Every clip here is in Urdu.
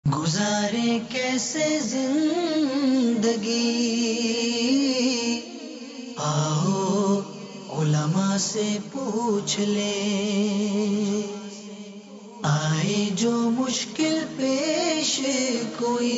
گزارے کیسے زندگی، آؤ علماء سے پوچھ لیں، آئے جو مشکل پیش کوئی،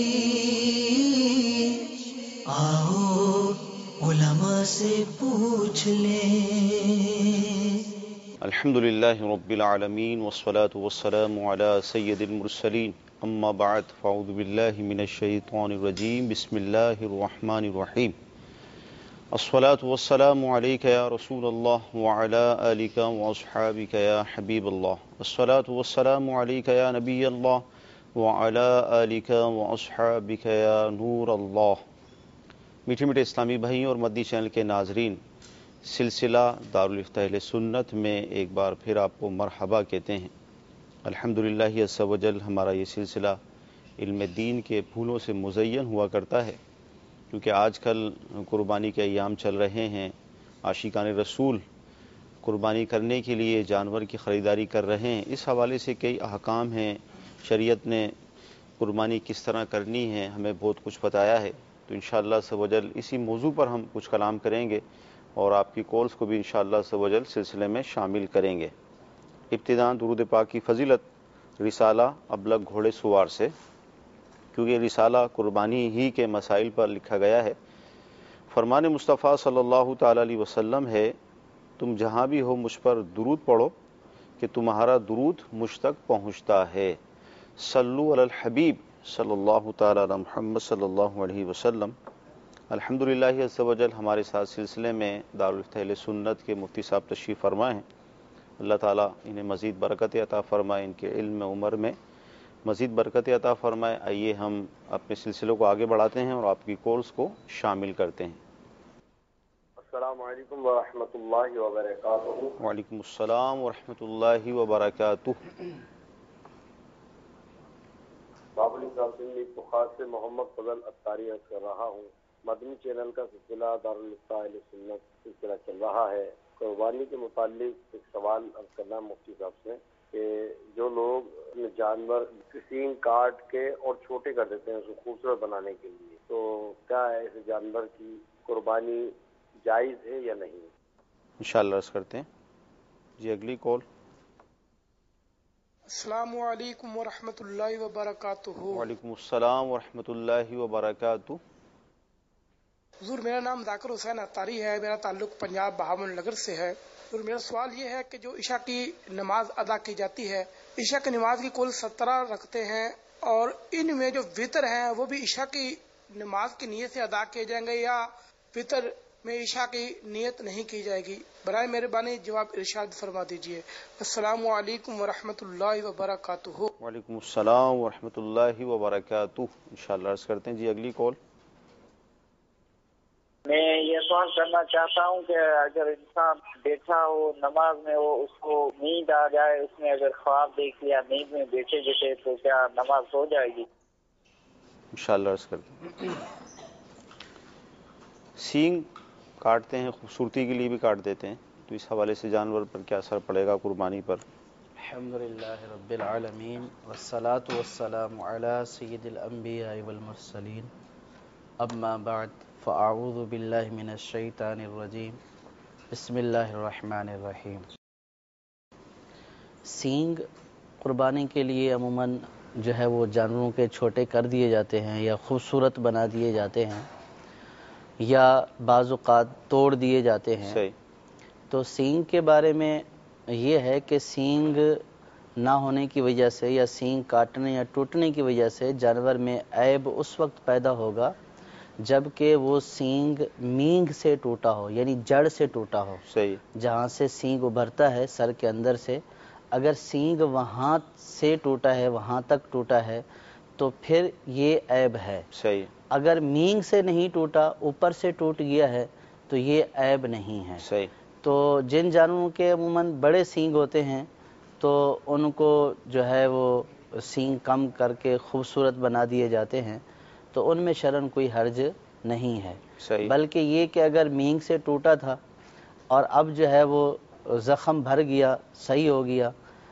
آؤ علماء سے پوچھ لیں۔ الحمدللہ رب العالمین والصلاة والسلام علی سید المرسلین، اما بعد فاعوذ باللہ من الشیطان الرجیم، بسم اللہ الرحمن الرحیم۔ الصلاة والسلام علیک یا رسول اللہ وعلی آلک واصحابک یا حبیب اللہ، الصلاة والسلام علیک یا نبی اللہ وعلی آلک واصحابک یا نور اللہ۔ میٹھے میٹھے اسلامی بھائیوں اور مدنی چینل کے ناظرین، سلسلہ دارالفتہ اہل سنت میں ایک بار پھر آپ کو مرحبا کہتے ہیں۔ الحمدللہ عز و جل ہمارا یہ سلسلہ علم دین کے پھولوں سے مزین ہوا کرتا ہے، کیونکہ آج کل قربانی کے ایام چل رہے ہیں، عاشقان رسول قربانی کرنے کے لیے جانور کی خریداری کر رہے ہیں۔ اس حوالے سے کئی احکام ہیں، شریعت نے قربانی کس طرح کرنی ہے ہمیں بہت کچھ بتایا ہے، تو انشاءاللہ عز و جل اسی موضوع پر ہم کچھ کلام کریں گے اور آپ کی کالز کو بھی انشاءاللہ عز و جل سلسلے میں شامل کریں گے۔ ابتداءً درود پاک کی فضیلت رسالہ ابلغ گھوڑے سوار سے، کیونکہ رسالہ قربانی ہی کے مسائل پر لکھا گیا ہے۔ فرمان مصطفیٰ صلی اللہ تعالی علیہ وسلم ہے، تم جہاں بھی ہو مجھ پر درود پڑھو کہ تمہارا درود مجھ تک پہنچتا ہے۔ صلو علی الحبیب صلی اللہ تعالی علی محمد صلی اللہ علیہ وسلم۔ الحمدللہ عز و جل ہمارے ساتھ سلسلے میں دارالفتہ اہل سنت کے مفتی صاحب تشریف فرمائے ہیں۔ اللہ تعالیٰ انہیں مزید برکت عطا فرمائے، ان کے علم عمر میں مزید برکت عطا فرمائے۔ آئیے ہم اپنے سلسلوں کو آگے بڑھاتے ہیں اور آپ کی کالز کو شامل کرتے ہیں۔ السلام علیکم ورحمۃ اللہ وبرکاتہ۔ وعلیکم السلام ورحمۃ اللہ وبرکاتہ۔ بابلی قاسمی بخار سے محمد فضل اتاری عرض کر رہا ہوں۔ مدنی چینل کا سلسلہ دارالفتہ اہل سنت سلسلہ چل رہا ہے۔ قربانی کے متعلق ایک سوال عرض کرنا مفتی صاحب سے کہ جو لوگ جانور سینگ کاٹ کے اور چھوٹے کر دیتے ہیں اس کو خوبصورت بنانے کے لیے، تو کیا ایسے جانور کی قربانی جائز ہے یا نہیں؟ انشاءاللہ عرض کرتے ہیں۔ جی اگلی کال۔ السلام علیکم ورحمۃ اللہ وبرکاتہ۔ وعلیکم السلام ورحمۃ اللہ وبرکاتہ۔ حضور میرا نام ذاکر حسین اتاری ہے، میرا تعلق پنجاب بہاول نگر سے ہے۔ حضور میرا سوال یہ ہے کہ جو عشاء کی نماز ادا کی جاتی ہے، عشاء کی نماز کی کل 17 رکعتیں ہیں، اور ان میں جو وطر ہیں وہ بھی عشاء کی نماز کی نیت سے ادا کیے جائیں گے یا وطر میں عشاء کی نیت نہیں کی جائے گی؟ برائے مہربانی جواب ارشاد فرما دیجیے۔ السلام علیکم ورحمۃ اللہ وبرکاتہ۔ وعلیکم السلام ورحمۃ اللہ وبرکاتہ۔ انشاءاللہ عرض کرتے ہیں۔ جی اگلی کال۔ میں یہ سوال کرنا چاہتا ہوں کہ اگر انسان بیٹھا ہو نماز میں، وہ اس کو نیند آ جائے، اس نے اگر خواب دیکھ لیا نیند میں بیٹھے بیٹھے، تو کیا نماز ہو جائے گی؟ انشاءاللہ عرض کرتے ہیں۔ سینگ کاٹتے ہیں، خوبصورتی کے لیے بھی کاٹ دیتے ہیں، تو اس حوالے سے جانور پر کیا اثر پڑے گا قربانی پر؟ الحمدللہ رب العالمین والصلاة والسلام علی سید الانبیاء والمرسلین، اما بعد فاعوذ باللہ من الشیطان الرجیم، بسم اللہ الرحمن الرحیم۔ سینگ قربانی کے لیے عموماً جو ہے وہ جانوروں کے چھوٹے کر دیے جاتے ہیں یا خوبصورت بنا دیے جاتے ہیں یا بعض اوقات توڑ دیے جاتے ہیں۔ صحیح۔ تو سینگ کے بارے میں یہ ہے کہ سینگ نہ ہونے کی وجہ سے یا سینگ کاٹنے یا ٹوٹنے کی وجہ سے جانور میں عیب اس وقت پیدا ہوگا جب کہ وہ سینگ مینگ سے ٹوٹا ہو، یعنی جڑ سے ٹوٹا ہو۔ صحیح۔ جہاں سے سینگ ابھرتا ہے سر کے اندر سے، اگر سینگ وہاں سے ٹوٹا ہے، وہاں تک ٹوٹا ہے، تو پھر یہ عیب ہے۔ صحیح۔ اگر مینگ سے نہیں ٹوٹا، اوپر سے ٹوٹ گیا ہے، تو یہ عیب نہیں ہے۔ صحیح۔ تو جن جانوروں کے عموماً بڑے سینگ ہوتے ہیں تو ان کو جو ہے وہ سینگ کم کر کے خوبصورت بنا دیے جاتے ہیں، تو ان میں شرعاً کوئی حرج نہیں ہے۔ صحیح۔ بلکہ یہ کہ اگر مینگ سے ٹوٹا تھا اور اب جو ہے وہ زخم بھر گیا، صحیح ہو گیا،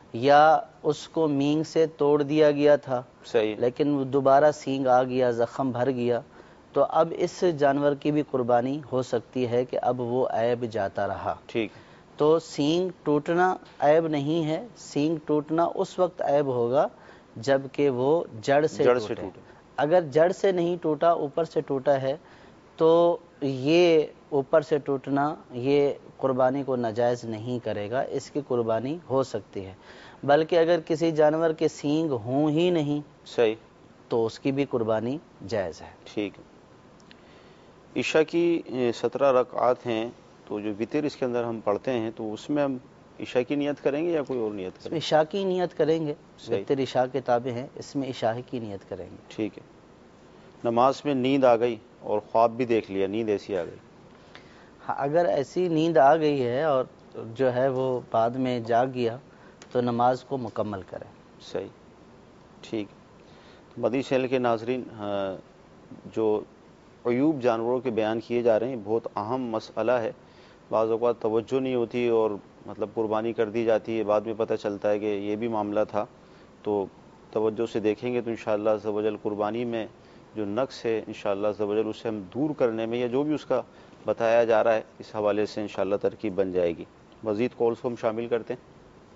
یا اس کو مینگ سے توڑ دیا گیا تھا صحیح، لیکن وہ دوبارہ سینگ آ گیا، زخم بھر گیا، تو اب اس جانور کی بھی قربانی ہو سکتی ہے کہ اب وہ عیب جاتا رہا۔ ٹھیک، تو سینگ ٹوٹنا عیب نہیں ہے، سینگ ٹوٹنا اس وقت عیب ہوگا جب کہ وہ جڑ سے ٹوٹے۔ اگر جڑ سے نہیں ٹوٹا، اوپر سے ٹوٹا ہے، تو یہ اوپر سے ٹوٹنا یہ قربانی کو ناجائز نہیں کرے گا، اس کی قربانی ہو سکتی ہے۔ بلکہ اگر کسی جانور کے سینگ ہوں ہی نہیں صحیح، تو اس کی بھی قربانی جائز ہے۔ ٹھیک ہے۔ عشاء کی 17 رکعات ہیں، تو جو وتر اس کے اندر ہم پڑھتے ہیں تو اس میں ہم عشاء کی نیت کریں گے یا کوئی اور نیت کریں گے؟ عشاء کی نیت کریں گے، صحیح، وتر عشاء کے تابع ہیں، اس میں عشاء کی نیت کریں گے۔ ٹھیک ہے۔ نماز میں نیند آ گئی اور خواب بھی دیکھ لیا، نیند ایسی آ گئی، ہاں، اگر ایسی نیند آ گئی ہے اور جو ہے وہ بعد میں جاگ گیا تو نماز کو مکمل کریں۔ صحیح، ٹھیک۔ مدنی چینل کے ناظرین، جو عیوب جانوروں کے بیان کیے جا رہے ہیں بہت اہم مسئلہ ہے، بعض اوقات توجہ نہیں ہوتی اور مطلب قربانی کر دی جاتی ہے، بعد میں پتہ چلتا ہے کہ یہ بھی معاملہ تھا، تو توجہ سے دیکھیں گے تو انشاءاللہ عز و جل قربانی میں جو نقص ہے انشاءاللہ عز و جل اسے ہم دور کرنے میں یا جو بھی اس کا بتایا جا رہا ہے اس حوالے سے انشاءاللہ ترکیب بن جائے گی۔ مزید کالز کو ہم شامل کرتے ہیں۔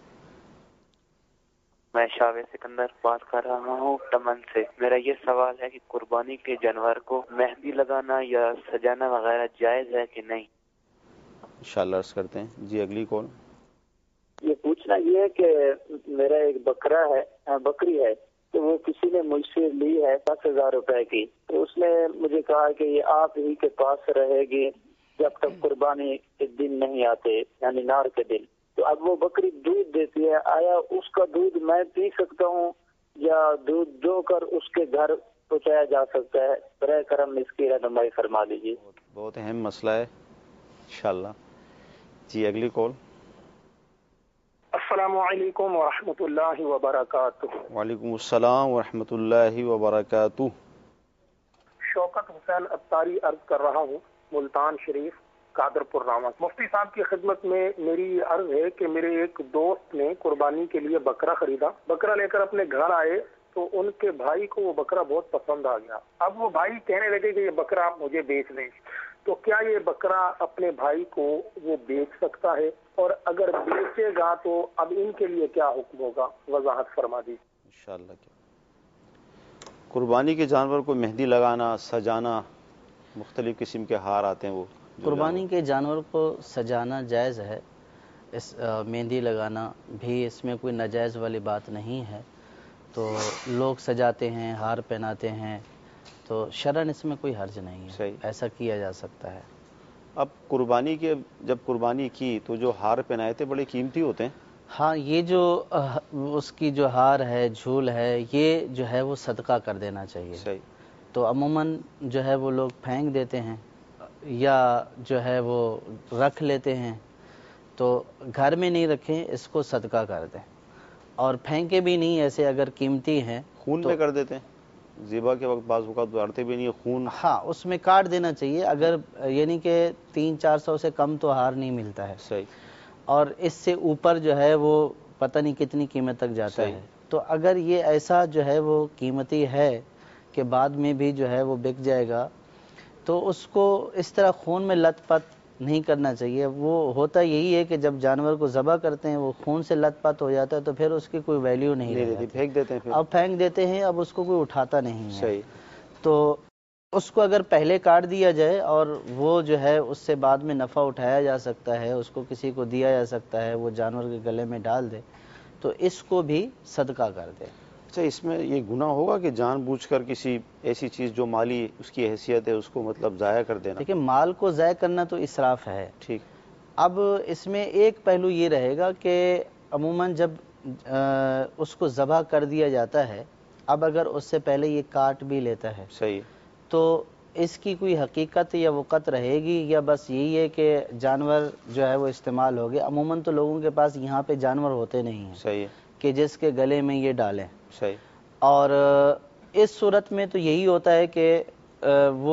میں شاوے سکندر بات کر رہا ہوں ٹمن سے۔ میرا یہ سوال ہے کہ قربانی کے جانور کو مہندی لگانا یا سجانا وغیرہ جائز ہے کہ نہیں؟ انشاءاللہ عرض کرتے ہیں۔ جی اگلی کال۔ یہ پوچھنا یہ ہے کہ میرا ایک بکری ہے تو وہ کسی نے مجھ سے لی ہے 10,000 روپے کی، تو اس نے مجھے کہا کہ یہ آپ ہی کے پاس رہے گی جب تک قربانی کے دن نہیں آتے، یعنی نار کے دن۔ تو اب وہ بکری دودھ دیتی ہے، آیا اس کا دودھ میں پی سکتا ہوں یا دودھ دو کر اس کے گھر پہنچایا جا سکتا ہے؟ برائے کرم اس کی رہنمائی فرما دیجیے۔ بہت اہم مسئلہ ہے انشاءاللہ۔ جی اگلی کال۔ السلام علیکم ورحمۃ اللہ وبرکاتہ۔ وعلیکم السلام ورحمۃ اللہ وبرکاتہ۔ شوکت حسین اتاری عرض کر رہا ہوں، ملتان شریف، قادر پور راما۔ مفتی صاحب کی خدمت میں میری عرض ہے کہ میرے ایک دوست نے قربانی کے لیے بکرا خریدا، بکرا لے کر اپنے گھر آئے تو ان کے بھائی کو وہ بکرا بہت پسند آ گیا۔ اب وہ بھائی کہنے لگے کہ یہ بکرا آپ مجھے بیچ دیں، تو کیا یہ بکرا اپنے بھائی کو وہ بیچ سکتا ہے؟ اور اگر بیچے گا تو اب ان کے لیے کیا حکم ہوگا؟ وضاحت فرما دیجیے انشاءاللہ۔ قربانی کے جانور کو مہندی لگانا، سجانا، مختلف قسم کے ہار آتے ہیں، وہ قربانی کے جانور کو سجانا جائز ہے، اس مہندی لگانا بھی اس میں کوئی ناجائز والی بات نہیں ہے، تو لوگ سجاتے ہیں، ہار پہناتے ہیں، تو شرعاً اس میں کوئی حرج نہیں ہے، صحیح۔ ایسا کیا جا سکتا ہے۔ اب قربانی کے جب قربانی کی تو جو ہار پہنائے تھے بڑے قیمتی ہوتے ہیں۔ ہاں، یہ جو اس کی جو ہار ہے، جھول ہے، یہ جو ہے وہ صدقہ کر دینا چاہیے۔ صحیح۔ تو عموماً جو ہے وہ لوگ پھینک دیتے ہیں یا جو ہے وہ رکھ لیتے ہیں، تو گھر میں نہیں رکھیں، اس کو صدقہ کر دیں، اور پھینکے بھی نہیں، ایسے اگر قیمتی ہیں خون میں کر دیتے ہیں، ذبح کے وقت بعض اوقات اتارتے بھی نہیں، خون ہاں اس میں کاٹ دینا چاہیے، اگر یعنی کہ 300-400 سے کم تو ہار نہیں ملتا ہے، صحیح، اور اس سے اوپر جو ہے وہ پتہ نہیں کتنی قیمت تک جاتا ہے، تو اگر یہ ایسا جو ہے وہ قیمتی ہے کہ بعد میں بھی جو ہے وہ بک جائے گا، تو اس کو اس طرح خون میں لت پت نہیں کرنا چاہیے۔ وہ ہوتا یہی ہے کہ جب جانور کو ذبح کرتے ہیں وہ خون سے لت پت ہو جاتا ہے تو پھر اس کی کوئی ویلیو نہیں رہتی، پھینک دیتے ہیں، اب پھینک دیتے ہیں، اب اس کو کوئی اٹھاتا نہیں ہے۔ صحیح۔ تو اس کو اگر پہلے کاٹ دیا جائے اور وہ جو ہے اس سے بعد میں نفع اٹھایا جا سکتا ہے، اس کو کسی کو دیا جا سکتا ہے، وہ جانور کے گلے میں ڈال دے، تو اس کو بھی صدقہ کر دے۔ اچھا، اس میں یہ گناہ ہوگا کہ جان بوجھ کر کسی ایسی چیز جو مالی اس کی حیثیت ہے اس کو مطلب ضائع کر دینا؟ دیکھیں، مال کو ضائع کرنا تو اسراف ہے۔ ٹھیک۔ اب اس میں ایک پہلو یہ رہے گا کہ عموماً جب اس کو ذبح کر دیا جاتا ہے، اب اگر اس سے پہلے یہ کاٹ بھی لیتا ہے، صحیح، تو اس کی کوئی حقیقت یا وقت رہے گی یا بس یہی ہے کہ جانور جو ہے وہ استعمال ہو گیا؟ عموماً تو لوگوں کے پاس یہاں پہ جانور ہوتے نہیں ہیں، صحیح، کہ جس کے گلے میں یہ ڈالیں، صحیح، اور اس صورت میں تو یہی ہوتا ہے کہ وہ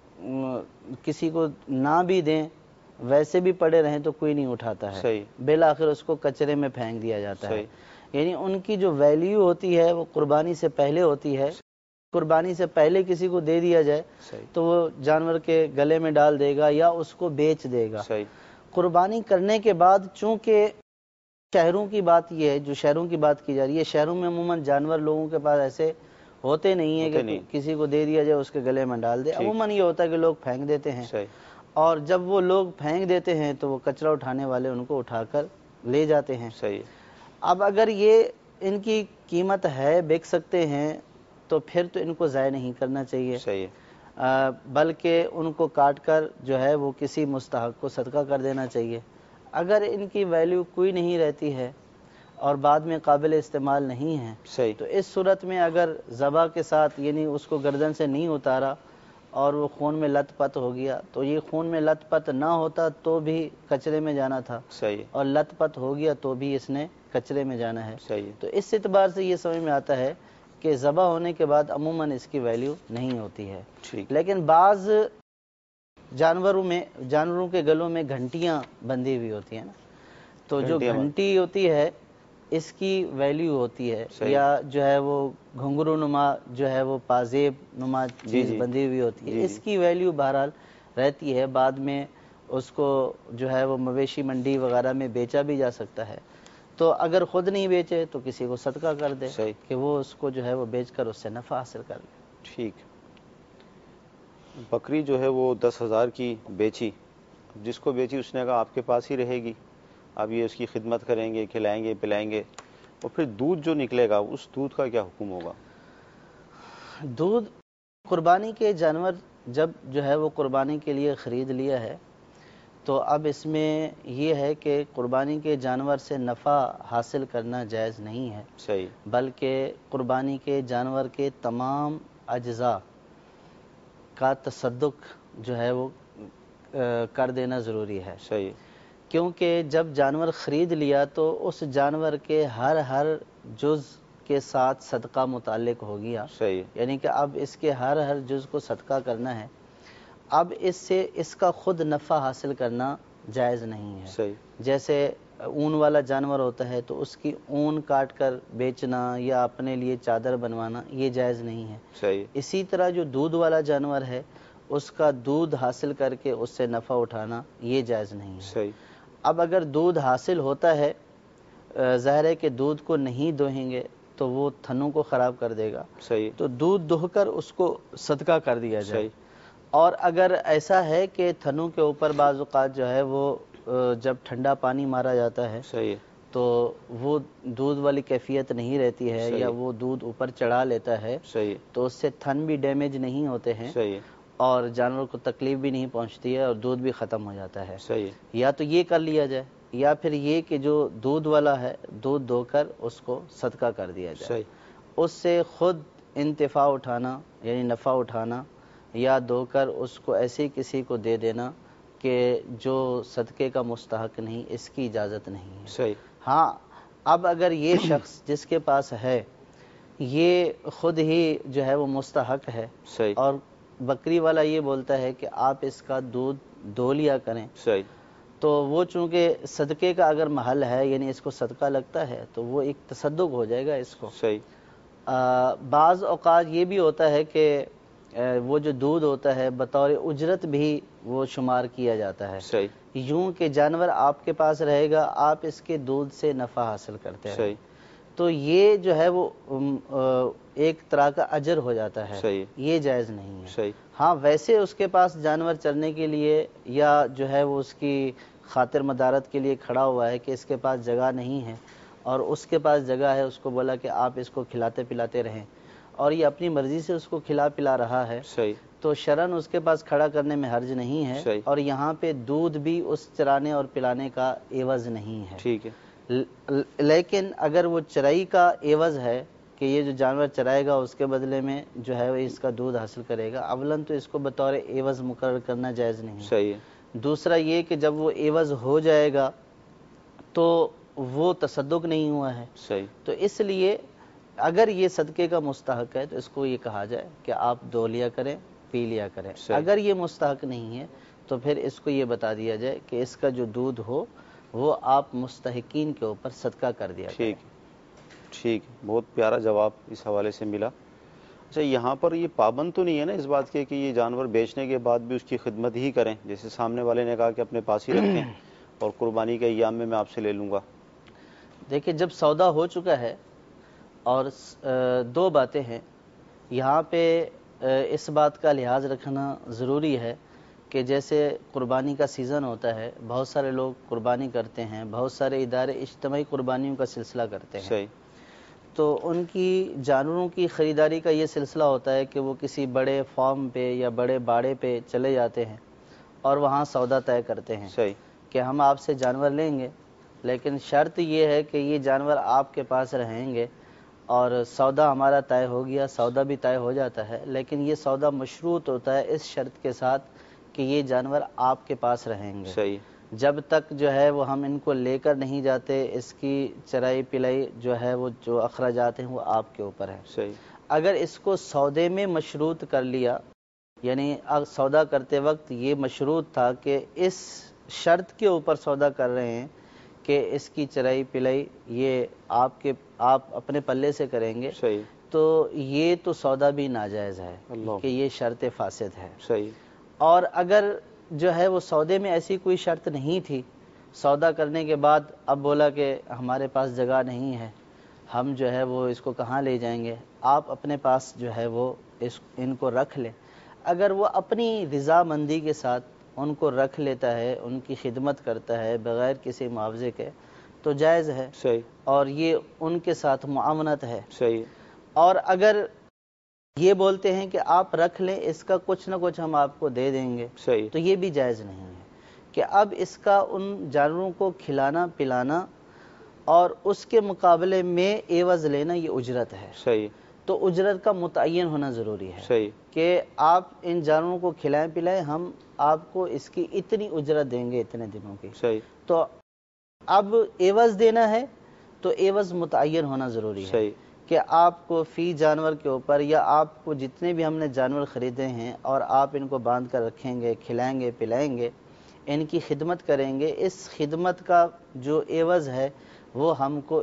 کسی کو نہ بھی دیں، ویسے بھی پڑے رہیں تو کوئی نہیں اٹھاتا ہے، صحیح، بالآخر اس کو کچرے میں پھینک دیا جاتا ہے۔ یعنی ان کی جو ویلیو ہوتی ہے وہ قربانی سے پہلے ہوتی ہے. قربانی سے پہلے کسی کو دے دیا جائے تو وہ جانور کے گلے میں ڈال دے گا یا اس کو بیچ دے گا. قربانی کرنے کے بعد چونکہ شہروں کی بات یہ ہے، جو شہروں کی بات کی جا رہی ہے، شہروں میں عموماً جانور لوگوں کے پاس ایسے ہوتے نہیں ہیں کہ کسی کو دے دیا جائے اس کے گلے میں ڈال دے. عموماً یہ ہوتا ہے کہ لوگ پھینک دیتے ہیں، اور جب وہ لوگ پھینک دیتے ہیں تو وہ کچرا اٹھانے والے ان کو اٹھا کر لے جاتے ہیں. اب اگر یہ ان کی قیمت ہے، بیچ سکتے ہیں، تو پھر تو ان کو ضائع نہیں کرنا چاہیے، بلکہ ان کو کاٹ کر جو ہے وہ کسی مستحق کو صدقہ کر دینا چاہیے. اگر ان کی ویلیو کوئی نہیں رہتی ہے اور بعد میں قابل استعمال نہیں ہے تو اس صورت میں اگر ذبح کے ساتھ یعنی اس کو گردن سے نہیں اتارا اور وہ خون میں لت پت ہو گیا، تو یہ خون میں لت پت نہ ہوتا تو بھی کچرے میں جانا تھا، اور لت پت ہو گیا تو بھی اس نے کچرے میں جانا ہے. تو اس اعتبار سے یہ سمجھ میں آتا ہے کہ ذبح ہونے کے بعد عموماً اس کی ویلیو نہیں ہوتی ہے. لیکن بعض جانوروں کے گلوں میں گھنٹیاں بندھی ہوئی ہوتی ہیں نا، تو جو گھنٹی ہوتی ہے اس کی ویلیو ہوتی ہے، یا جو ہے وہ گھنگرو نما جو ہے وہ پازیب نما چیز بندھی ہوئی ہوتی ہے، اس کی ویلیو بہرحال رہتی ہے. بعد میں اس کو جو ہے وہ مویشی منڈی وغیرہ میں بیچا بھی جا سکتا ہے. تو اگر خود نہیں بیچے تو کسی کو صدقہ کر دے کہ وہ اس کو جو ہے وہ بیچ کر اس سے نفع حاصل کر لے. ٹھیک. بکری جو ہے وہ 10,000 کی بیچی، جس کو بیچی اس نے کہا آپ کے پاس ہی رہے گی، اب یہ اس کی خدمت کریں گے، کھلائیں گے، پلائیں گے، اور پھر دودھ جو نکلے گا اس دودھ کا کیا حکم ہوگا؟ دودھ قربانی کے جانور جب جو ہے وہ قربانی کے لیے خرید لیا ہے تو اب اس میں یہ ہے کہ قربانی کے جانور سے نفع حاصل کرنا جائز نہیں ہے، بلکہ قربانی کے جانور کے تمام اجزاء کا تصدق جو ہے وہ کر دینا ضروری ہے. کیونکہ جب جانور خرید لیا تو اس جانور کے ہر جز کے ساتھ صدقہ متعلق ہو گیا، یعنی کہ اب اس کے ہر جز کو صدقہ کرنا ہے. اب اس سے اس کا خود نفع حاصل کرنا جائز نہیں ہے. جیسے اون والا جانور ہوتا ہے تو اس کی اون کاٹ کر بیچنا یا اپنے لیے چادر بنوانا یہ جائز نہیں ہے. اسی طرح جو دودھ والا جانور ہے اس کا دودھ حاصل کر کے اس سے نفع اٹھانا یہ جائز نہیں ہے. اب اگر دودھ حاصل ہوتا ہے، ظاہر ہے کہ دودھ کو نہیں دوہیں گے تو وہ تھنوں کو خراب کر دے گا، تو دودھ دوہ کر اس کو صدقہ کر دیا جائے. اور اگر ایسا ہے کہ تھنوں کے اوپر بعض اوقات جو ہے وہ جب ٹھنڈا پانی مارا جاتا ہے تو وہ دودھ والی کیفیت نہیں رہتی ہے، یا وہ دودھ اوپر چڑھا لیتا ہے تو اس سے تھن بھی ڈیمیج نہیں ہوتے ہیں اور جانور کو تکلیف بھی نہیں پہنچتی ہے اور دودھ بھی ختم ہو جاتا ہے. یا تو یہ کر لیا جائے، یا پھر یہ کہ جو دودھ والا ہے دودھ دو کر اس کو صدقہ کر دیا جائے. اس سے خود انتفاع اٹھانا یعنی نفع اٹھانا یا دو کر اس کو ایسے کسی کو دے دینا کہ جو صدقے کا مستحق نہیں، اس کی اجازت نہیں ہے. ہاں اب اگر یہ شخص جس کے پاس ہے یہ خود ہی جو ہے وہ مستحق ہے اور بکری والا یہ بولتا ہے کہ آپ اس کا دودھ دو لیا کریں، تو وہ چونکہ صدقے کا اگر محل ہے یعنی اس کو صدقہ لگتا ہے تو وہ ایک تصدق ہو جائے گا اس کو. بعض اوقات یہ بھی ہوتا ہے کہ وہ جو دودھ ہوتا ہے بطور اجرت بھی وہ شمار کیا جاتا ہے، یوں کہ جانور آپ کے پاس رہے گا، آپ اس کے دودھ سے نفع حاصل کرتے ہیں، تو یہ جو ہے وہ ایک طرح کا اجر ہو جاتا ہے، یہ جائز نہیں ہے. ہاں ویسے اس کے پاس جانور چرنے کے لیے یا جو ہے وہ اس کی خاطر مدارت کے لیے کھڑا ہوا ہے کہ اس کے پاس جگہ نہیں ہے اور اس کے پاس جگہ ہے، اس کو بولا کہ آپ اس کو کھلاتے پلاتے رہیں اور یہ اپنی مرضی سے اس کو کھلا پلا رہا ہے، تو شرعاً اس کے پاس کھڑا کرنے میں حرج نہیں ہے. اور یہاں پہ دودھ بھی اس چرانے اور پلانے کا عوض نہیں ہے. لیکن اگر وہ چرائی کا عوض ہے کہ یہ جو جانور چرائے گا اس کے بدلے میں جو ہے اس کا دودھ حاصل کرے گا، اولاً تو اس کو بطور عوض مقرر کرنا جائز نہیں ہے. دوسرا یہ کہ جب وہ عوض ہو جائے گا تو وہ تصدق نہیں ہوا ہے. تو اس لیے اگر یہ صدقے کا مستحق ہے تو اس کو یہ کہا جائے کہ آپ دو لیا کریں، پی لیا کریں. اگر یہ مستحق نہیں ہے تو پھر اس کو یہ بتا دیا جائے کہ اس کا جو دودھ ہو وہ آپ مستحقین کے اوپر صدقہ کر دیا کریں. ٹھیک، بہت پیارا جواب اس حوالے سے ملا۔ اچھا، یہاں پر یہ پابند تو نہیں ہے نا اس بات کے کہ یہ جانور بیچنے کے بعد بھی اس کی خدمت ہی کریں، جیسے سامنے والے نے کہا کہ اپنے پاس ہی رکھیں اور قربانی کے ایام میں آپ سے لے لوں گا؟ دیکھیں، جب سودا ہو چکا ہے، اور دو باتیں ہیں یہاں پہ، اس بات کا لحاظ رکھنا ضروری ہے کہ جیسے قربانی کا سیزن ہوتا ہے، بہت سارے لوگ قربانی کرتے ہیں، بہت سارے ادارے اجتماعی قربانیوں کا سلسلہ کرتے ہیں۔ صحیح۔ تو ان کی جانوروں کی خریداری کا یہ سلسلہ ہوتا ہے کہ وہ کسی بڑے فارم پہ یا بڑے باڑے پہ چلے جاتے ہیں اور وہاں سودا طے کرتے ہیں صحیح کہ ہم آپ سے جانور لیں گے، لیکن شرط یہ ہے کہ یہ جانور آپ کے پاس رہیں گے، اور سودا ہمارا طے ہو گیا، سودا بھی طے ہو جاتا ہے، لیکن یہ سودا مشروط ہوتا ہے اس شرط کے ساتھ کہ یہ جانور آپ کے پاس رہیں گے۔ صحیح۔ جب تک جو ہے وہ ہم ان کو لے کر نہیں جاتے، اس کی چرائی پلائی جو ہے وہ جو اخراجات ہیں وہ آپ کے اوپر ہیں۔ صحیح۔ اگر اس کو سودے میں مشروط کر لیا، یعنی سودا کرتے وقت یہ مشروط تھا کہ اس شرط کے اوپر سودا کر رہے ہیں کہ اس کی چرائی پلائی یہ آپ اپنے پلے سے کریں گے، صحیح، تو یہ تو سودا بھی ناجائز ہے کہ یہ شرط فاسد ہے۔ صحیح۔ اور اگر جو ہے وہ سودے میں ایسی کوئی شرط نہیں تھی، سودا کرنے کے بعد اب بولا کہ ہمارے پاس جگہ نہیں ہے، ہم جو ہے وہ اس کو کہاں لے جائیں گے، آپ اپنے پاس جو ہے وہ ان کو رکھ لیں۔ اگر وہ اپنی رضامندی کے ساتھ ان کو رکھ لیتا ہے، ان کی خدمت کرتا ہے بغیر کسی معاوضے کے، تو جائز ہے، صحیح، اور یہ ان کے ساتھ معاونت ہے۔ صحیح۔ اور اگر یہ بولتے ہیں کہ آپ رکھ لیں، اس کا کچھ نہ کچھ ہم آپ کو دے دیں گے، صحیح، تو یہ بھی جائز نہیں ہے کہ اب اس کا ان جانوروں کو کھلانا پلانا اور اس کے مقابلے میں عوض لینا یہ اجرت ہے۔ صحیح، تو اجرت کا متعین ہونا ضروری ہے صحیح، کہ آپ ان جانوروں کو کھلائیں پلائیں، ہم آپ کو اس کی اتنی اجرت دیں گے اتنے دنوں کی۔ صحیح، تو اب عوض دینا ہے تو عوض متعین ہونا ضروری ہے صحیح، کہ آپ کو فی جانور کے اوپر، یا آپ کو جتنے بھی ہم نے جانور خریدے ہیں اور آپ ان کو باندھ کر رکھیں گے، کھلائیں گے پلائیں گے، ان کی خدمت کریں گے، اس خدمت کا جو عوض ہے وہ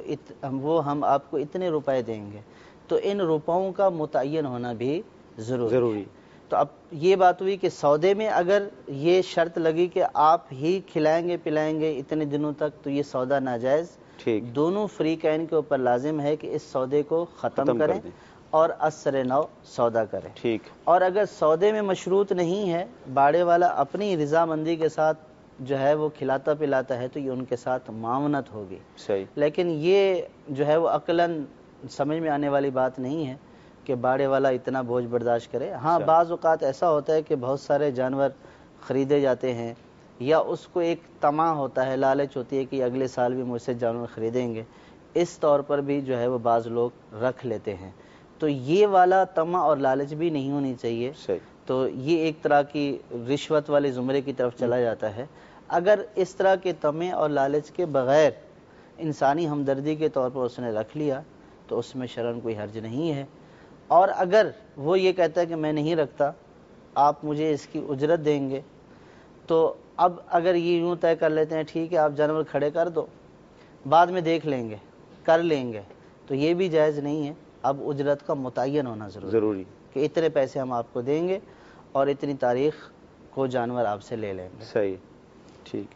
ہم آپ کو اتنے روپے دیں گے۔ تو ان روپوں کا متعین ہونا بھی ضروری ہے۔ تو اب یہ بات ہوئی کہ سودے میں اگر یہ شرط لگی کہ آپ ہی کھلائیں گے پلائیں گے اتنے دنوں تک، تو یہ سودا ناجائز، ٹھیک، دونوں فریقین کے اوپر لازم ہے کہ اس سودے کو ختم کریں اور اثر نو سودا کریں۔ ٹھیک، اور اگر سودے میں مشروط نہیں ہے، باڑے والا اپنی رضامندی کے ساتھ جو ہے وہ کھلاتا پلاتا ہے، تو یہ ان کے ساتھ معاونت ہوگی۔ صحیح، لیکن یہ جو ہے وہ عقلاً سمجھ میں آنے والی بات نہیں ہے کہ باڑے والا اتنا بوجھ برداشت کرے۔ ہاں، بعض اوقات ایسا ہوتا ہے کہ بہت سارے جانور خریدے جاتے ہیں، یا اس کو ایک طمع ہوتا ہے، لالچ ہوتی ہے کہ اگلے سال بھی مجھ سے جانور خریدیں گے، اس طور پر بھی جو ہے وہ بعض لوگ رکھ لیتے ہیں۔ تو یہ والا طمع اور لالچ بھی نہیں ہونی چاہیے۔ صحیح، تو یہ ایک طرح کی رشوت والے زمرے کی طرف چلا جاتا ہے۔ اگر اس طرح کے طمع اور لالچ کے بغیر انسانی ہمدردی کے طور پر اس نے رکھ لیا تو اس میں شرعاً کوئی حرج نہیں ہے۔ اور اگر وہ یہ کہتا ہے کہ میں نہیں رکھتا، آپ مجھے اس کی اجرت دیں گے، تو اب اگر یہ یوں طے کر لیتے ہیں ٹھیک ہے آپ جانور کھڑے کر دو، بعد میں دیکھ لیں گے، کر لیں گے، تو یہ بھی جائز نہیں ہے۔ اب اجرت کا متعین ہونا ضروری کہ اتنے پیسے ہم آپ کو دیں گے اور اتنی تاریخ کو جانور آپ سے لے لیں گے۔ صحیح، ٹھیک۔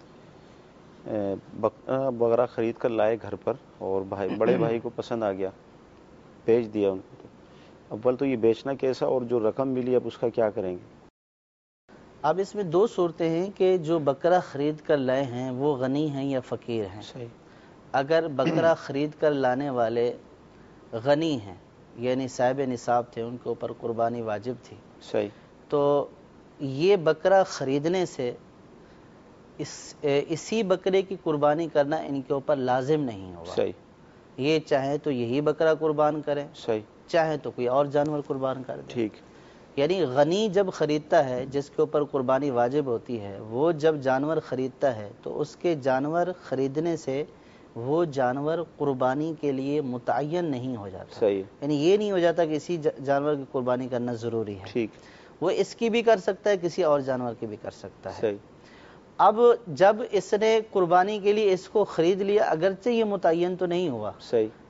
بکرا خرید کر لائے گھر پر، اور بڑے بھائی کو پسند آ گیا، بیچ دیا ان کو، تو اول تو یہ بیچنا کیسا، اور جو رقم ملی اب اس کا کیا کریں گے؟ اب اس میں دو صورتیں ہیں کہ جو بکرا خرید کر لائے ہیں وہ غنی ہیں یا فقیر ہیں۔ صحیح، اگر بکرا خرید کر لانے والے غنی ہیں، یعنی صاحب نصاب تھے، ان کے اوپر قربانی واجب تھی، صحیح، تو یہ بکرا خریدنے سے اسی بکرے کی قربانی کرنا ان کے اوپر لازم نہیں ہوگا۔ صحیح، یہ چاہیں تو یہی بکرا قربان کریں، صحیح، چاہیں تو کوئی اور جانور قربان کر دیں۔ ٹھیک، یعنی غنی جب خریدتا ہے، جس کے اوپر قربانی واجب ہوتی ہے، وہ جب جانور خریدتا ہے تو اس کے جانور خریدنے سے وہ جانور قربانی کے لیے متعین نہیں ہو جاتا۔ صحیح، یعنی یہ نہیں ہو جاتا کہ اسی جانور کی قربانی کرنا ضروری ہے، ٹھیک، وہ اس کی بھی کر سکتا ہے، کسی اور جانور کی بھی کر سکتا ہے۔ صحیح، اب جب اس نے قربانی کے لیے اس کو خرید لیا، اگرچہ یہ متعین تو نہیں ہوا، صحیح،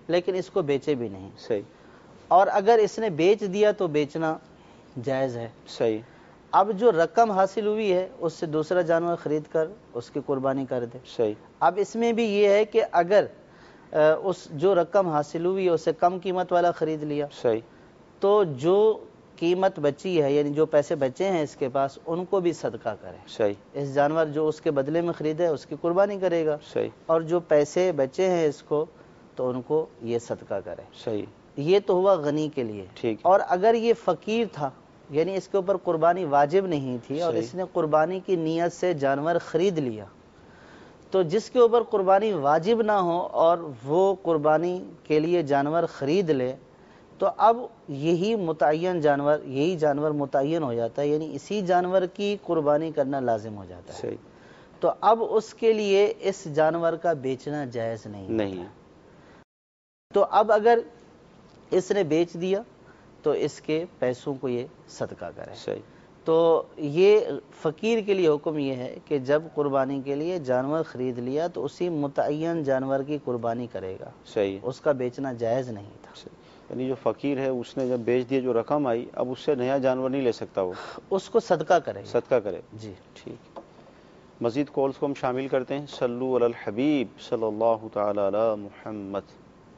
لیکن اس کو بیچے بھی نہیں. صحیح. اور اگر اس نے بیچ دیا تو بیچنا جائز ہے. صحیح. اب جو رقم حاصل ہوئی ہے اس سے دوسرا جانور خرید کر اس کی قربانی کر دے. صحیح. اب اس میں بھی یہ ہے کہ اگر اس جو رقم حاصل ہوئی ہے اسے کم قیمت والا خرید لیا, صحیح, تو جو قیمت بچی ہے یعنی جو پیسے بچے ہیں اس کے پاس ان کو بھی صدقہ کرے. صحیح. اس جانور جو اس کے بدلے میں خریدے اس کی قربانی کرے گا. صحیح. اور جو پیسے بچے ہیں اس کو تو ان کو یہ صدقہ کرے. صحیح. یہ تو ہوا غنی کے لیے. ٹھیک. اور اگر یہ فقیر تھا یعنی اس کے اوپر قربانی واجب نہیں تھی اور اس نے قربانی کی نیت سے جانور خرید لیا, تو جس کے اوپر قربانی واجب نہ ہو اور وہ قربانی کے لیے جانور خرید لے تو اب یہی جانور متعین ہو جاتا ہے, یعنی اسی جانور کی قربانی کرنا لازم ہو جاتا ہے. صحیح. تو اب اس کے لیے اس جانور کا بیچنا جائز نہیں. تو اب اگر اس نے بیچ دیا تو اس کے پیسوں کو یہ صدقہ کرے. صحیح. تو یہ فقیر کے لیے حکم یہ ہے کہ جب قربانی کے لیے جانور خرید لیا تو اسی متعین جانور کی قربانی کرے گا. صحیح. اس کا بیچنا جائز نہیں تھا. یعنی جو فقیر ہے اس نے جب بیچ دیا جو رقم آئی اب اس سے نیا جانور نہیں لے سکتا, وہ اس کو صدقہ کرے. صدقہ کرے. جی ٹھیک. مزید کالز کو ہم شامل کرتے ہیں. صلو علی الحبیب صلی اللہ تعالی علی محمد.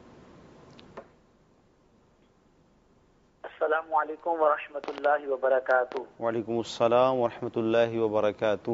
السلام علیکم ورحمۃ اللہ وبرکاتہ. وعلیکم السلام ورحمۃ اللہ وبرکاتہ.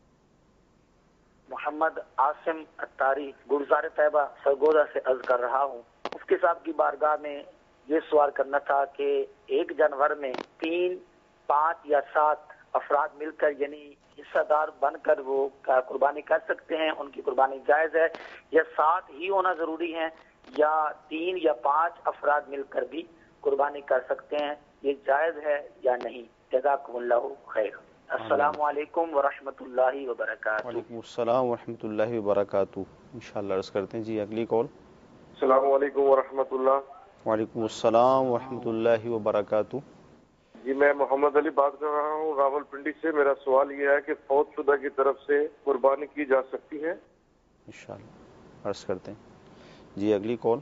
محمد عاصم اتاری گلزار طیبہ سرگودا سے عرض کر رہا ہوں. مفتی صاحب کی بارگاہ میں یہ سوال کرنا تھا کہ ایک جانور میں 3, 5 یا 7 افراد مل کر یعنی حصہ دار بن کر وہ قربانی کر سکتے ہیں, ان کی قربانی جائز ہے, یا 7 ہی ہونا ضروری ہے, یا 3 یا 5 افراد مل کر بھی قربانی کر سکتے ہیں, یہ جائز ہے یا نہیں؟ جزاکم اللہ خیر. السلام علیکم ورحمۃ اللہ وبرکاتہ. وعلیکم السلام ورحمۃ اللہ وبرکاتہ. انشاءاللہ عرض کرتے ہیں. جی اگلی کال. السلام علیکم ورحمۃ اللہ. وعلیکم السلام ورحمۃ اللہ وبرکاتہ. جی میں محمد علی بات کر رہا ہوں راول پنڈی سے. میرا سوال یہ ہے کہ فوت شدہ کی طرف سے قربانی کی جا سکتی ہے؟ انشاءاللہ عرض کرتے ہیں. جی اگلی کال.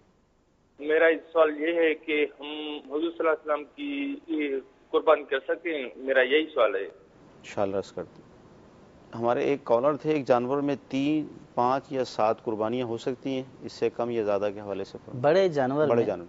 میرا سوال یہ ہے کہ ہم حضور صلی اللہ علیہ وسلم کی قربانی کر سکتے ہیں, میرا یہی سوال ہے. انشاءاللہ عرض کرتے ہیں. ہمارے ایک کالر تھے, ایک جانور میں 3, 5 یا 7 قربانیاں ہو سکتی ہیں, اس سے کم یا زیادہ کے حوالے سے بڑے جانور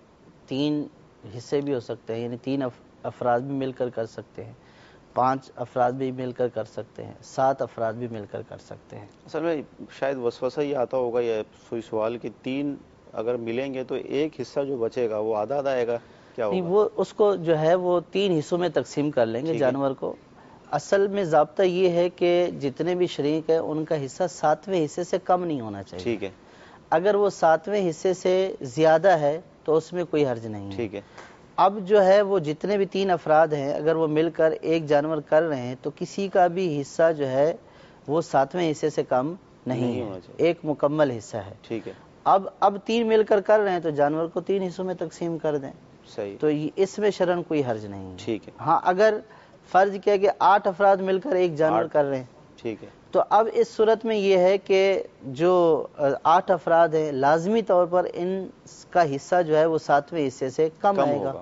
3 حصے بھی ہو سکتے ہیں, یعنی 3 افراد بھی مل کر سکتے ہیں, 5 افراد بھی مل کر سکتے ہیں, 7 افراد بھی مل کر سکتے ہیں. اصل میں شاید وسوسہ یہ آتا ہوگا یا سوال کہ 3 اگر ملیں گے تو ایک حصہ جو بچے گا وہ آدھا آئے گا, کیا ہوگا؟ وہ اس کو جو ہے وہ 3 حصوں میں تقسیم کر لیں گے جانور کو. اصل میں ضابطہ یہ ہے کہ جتنے بھی شریک ہیں ان کا حصہ 7ویں حصے سے کم نہیں ہونا چاہیے. ٹھیک ہے. اگر وہ 7ویں حصے سے زیادہ ہے تو اس میں کوئی حرج نہیں ہے. ٹھیک ہے. اب جو ہے وہ جتنے بھی 3 افراد ہیں اگر وہ مل کر ایک جانور کر رہے ہیں تو کسی کا بھی حصہ جو ہے وہ 7ویں حصے سے کم نہیں ہے, ایک مکمل حصہ ہے. ٹھیک ہے. اب 3 مل کر رہے ہیں تو جانور کو 3 حصوں میں تقسیم کر دیں. صحیح. تو اس میں شرعاً کوئی حرج نہیں ہے. ٹھیک ہے. ہاں اگر فرض کیا کہ 8 افراد مل کر ایک جانور کر رہے ہیں, ٹھیک ہے, تو اب اس صورت میں یہ ہے کہ جو 8 افراد ہیں لازمی طور پر ان کا حصہ جو ہے وہ 7ویں حصے سے کم آئے گا,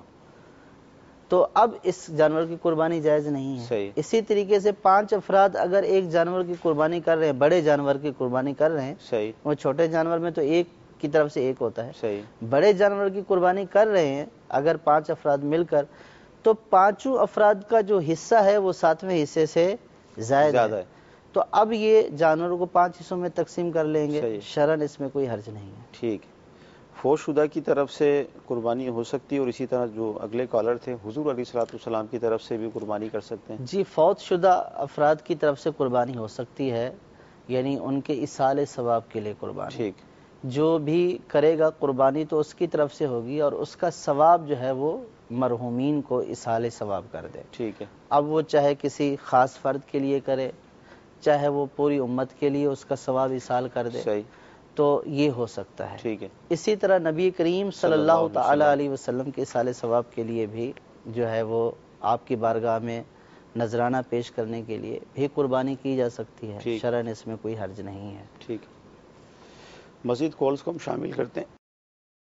تو اب اس جانور کی قربانی جائز نہیں ہے. صحیح. اسی طریقے سے 5 افراد اگر ایک جانور کی قربانی کر رہے ہیں, بڑے جانور کی قربانی کر رہے ہیں, صحیح, وہ چھوٹے جانور میں تو ایک کی طرف سے ایک ہوتا ہے, صحیح, بڑے جانور کی قربانی کر رہے ہیں اگر 5 افراد مل کر, تو 5 افراد کا جو حصہ ہے وہ 7ویں حصے سے زیادہ ہے. تو اب یہ جانوروں کو 5 حصوں میں تقسیم کر لیں گے, شرعاً اس میں کوئی حرج نہیں ہے. ٹھیک ہے. فوت شدہ کی طرف سے قربانی ہو سکتی ہے, اور اسی طرح جو اگلے کالر تھے حضور علیہ الصلوۃ والسلام کی طرف سے بھی قربانی کر سکتے ہیں. جی فوت شدہ افراد کی طرف سے قربانی ہو سکتی ہے, یعنی ان کے ایصال ثواب کے لیے قربانی. ٹھیک. جو بھی کرے گا قربانی تو اس کی طرف سے ہوگی اور اس کا ثواب جو ہے وہ مرحومین کو ایصال ثواب کر دے. ٹھیک ہے. اب وہ چاہے کسی خاص فرد کے لیے کرے, چاہے وہ پوری امت کے لیے اس کا ثواب ایصال کر دے. صحیح. تو یہ ہو سکتا ہے. ٹھیک ہے. اسی طرح نبی کریم صلی اللہ تعالی علیہ وسلم کے ایصال ثواب کے لیے بھی جو ہے وہ آپ کی بارگاہ میں نذرانہ پیش کرنے کے لیے بھی قربانی کی جا سکتی ہے. شرعاً اس میں کوئی حرج نہیں ہے. ٹھیک. مزید کالز کو ہم شامل کرتے ہیں.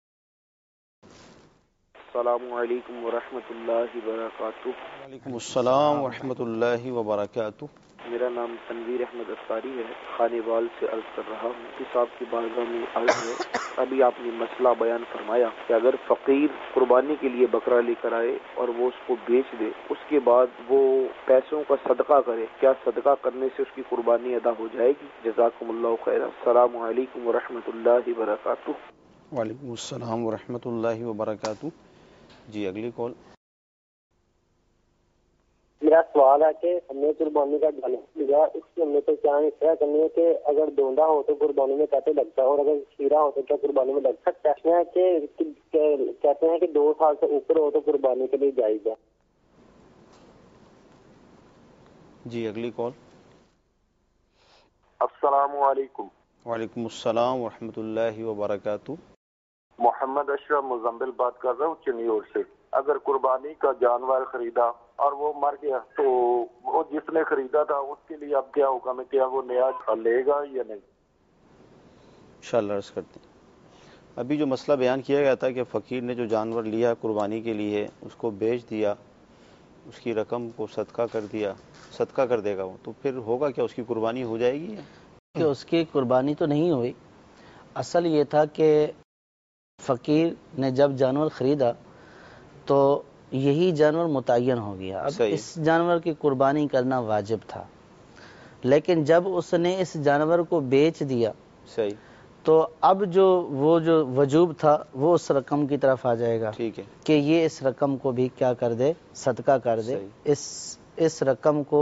السلام علیکم ورحمۃ اللہ وبرکاتہ۔ وعلیکم السلام ورحمۃ اللہ وبرکاتہ۔ میرا نام تنویر احمد اتاری ہے، خانے وال سے عرض کر رہا ہوں کہ صاحب کی بارگاہ میں عرض ہے، ابھی آپ نے مسئلہ بیان فرمایا کہ اگر فقیر قربانی کے لیے بکرا لے کر آئے اور وہ اس کو بیچ دے، اس کے بعد وہ پیسوں کا صدقہ کرے، کیا صدقہ کرنے سے اس کی قربانی ادا ہو جائے گی؟ جزاکم اللہ خیر، السلام علیکم ورحمۃ اللہ وبرکاتہ۔ وعلیکم السلام ورحمۃ اللہ وبرکاتہ۔ جی اگلی کال۔ میرا سوال ہے کہ ہم نے قربانی کا جانور لیا، اس کی ہم نے تو کیا اس طرح کرنی ہے کہ اگر دوندا ہو تو قربانی میں کیسے لگتا ہے، اور اگر کھیرا ہو تو کیا قربانی میں لگ سکتا ہے؟ کہتے ہیں کہ 2 سال سے اوپر ہو تو قربانی کے لیے جائز ہے۔ جی اگلی کال۔ السلام علیکم۔ وعلیکم السلام ورحمۃ اللہ وبرکاتہ۔ محمد اشرف مزمبل بات کر رہا ہوں چنیور سے۔ اگر قربانی کا جانور خریدا اور وہ مر گیا تو وہ جس نے خریدا تھا اس کے لیے اب کیا حکم ہے، کیا وہ نیا لے گا یا نہیں؟ انشاءاللہ عرض کرتے ہیں۔ ابھی جو مسئلہ بیان کیا گیا تھا کہ فقیر نے جو جانور لیا قربانی کے لیے اس کو بیچ دیا، اس کی رقم کو صدقہ کر دیا، صدقہ کر دے گا وہ، تو پھر ہوگا کیا، اس کی قربانی ہو جائے گی؟ کہ اس کی قربانی تو نہیں ہوئی۔ اصل یہ تھا کہ فقیر نے جب جانور خریدا تو یہی جانور متعین ہو گیا، اب اس جانور کی قربانی کرنا واجب تھا، لیکن جب اس نے اس جانور کو بیچ دیا تو اب جو وجوب تھا وہ اس رقم کی طرف آ جائے گا کہ یہ اس رقم کو بھی کیا کر دے، صدقہ کر دے۔ اس رقم کو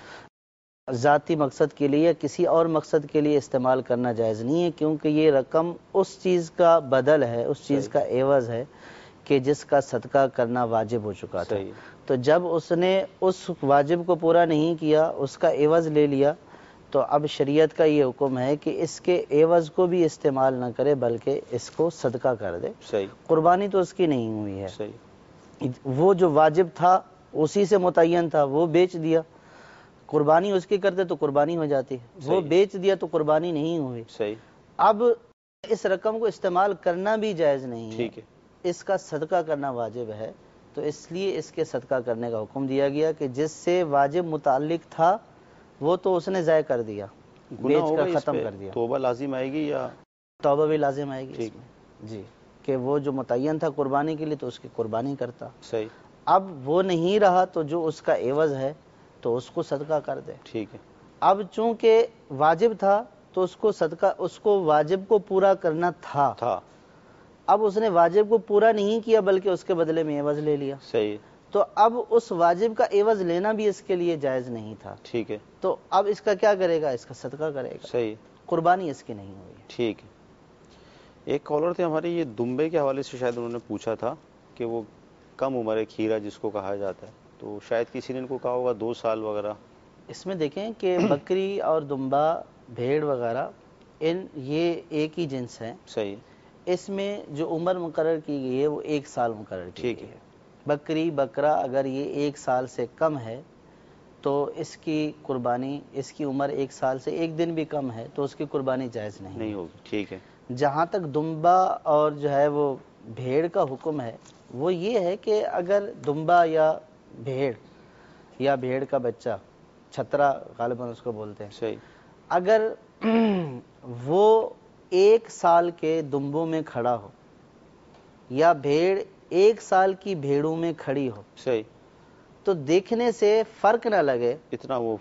ذاتی مقصد کے لیے یا کسی اور مقصد کے لیے استعمال کرنا جائز نہیں ہے، کیونکہ یہ رقم اس چیز کا بدل ہے، اس چیز کا عوض ہے کہ جس کا صدقہ کرنا واجب ہو چکا تھا۔ تو جب اس نے اس واجب کو پورا نہیں کیا، اس کا عوض لے لیا، تو اب شریعت کا یہ حکم ہے کہ اس کے عوض کو بھی استعمال نہ کرے بلکہ اس کو صدقہ کر دے۔ قربانی تو اس کی نہیں ہوئی ہے، وہ جو واجب تھا اسی سے متعین تھا، وہ بیچ دیا، قربانی اس کی کرتے تو قربانی ہو جاتی، وہ بیچ دیا تو قربانی نہیں ہوئی۔ اب اس رقم کو استعمال کرنا بھی جائز نہیں ہے، اس کا صدقہ کرنا واجب ہے، تو اس لیے اس کے صدقہ کرنے کا حکم دیا گیا کہ جس سے واجب متعلق تھا وہ تو اس نے ضائع کر دیا، بیچ کر ختم کر دیا۔ توبہ لازم آئے گی یا توبہ بھی لازم آئے گی جی، کہ وہ جو متعین تھا قربانی کے لیے تو اس کی قربانی کرتا، اب وہ نہیں رہا تو جو اس کا عوض ہے تو اس کو صدقہ کر دے۔ ٹھیک ہے، اب چونکہ واجب تھا تو اس کو صدقہ، اس کو واجب کو پورا کرنا تھا، اب اس نے واجب کو پورا نہیں کیا بلکہ اس کے بدلے میں عوض لے لیا، تو اب اس واجب کا عوض لینا بھی اس کے لیے جائز نہیں تھا۔ ٹھیک ہے، تو اب اس کا کیا کرے گا، اس کا صدقہ کرے گا، قربانی اس کی نہیں ہوئی۔ ٹھیک ہے۔ ایک کالر تھے ہمارے، یہ دمبے کے حوالے سے شاید انہوں نے پوچھا تھا کہ وہ کم عمر ہے کھیرا جس کو کہا جاتا ہے، تو شاید کسی نے ان کو کہا ہوگا 2 سال وغیرہ۔ اس میں دیکھیں کہ بکری اور دمبا، بھیڑ وغیرہ، یہ ایک ہی جنس ہے، اس میں جو عمر مقرر کی گئی ہے وہ 1 سال مقرر کی گئی ہے۔ بکری بکرا اگر یہ 1 سال سے کم ہے تو اس کی قربانی، اس کی عمر 1 سال سے 1 دن بھی کم ہے تو اس کی قربانی جائز نہیں ہوگی۔ ٹھیک ہے۔ جہاں تک دمبا اور جو ہے وہ بھیڑ کا حکم ہے وہ یہ ہے کہ اگر دمبا یا بھیڑ کا بچہ، چھترا غالباً اس کو بولتے ہیں، اگر وہ 1 سال کے دمبوں میں کھڑا ہو یا بھیڑ 1 سال کی بھیڑوں میں کھڑی ہو تو دیکھنے سے فرق نہ لگے، اتنا وہ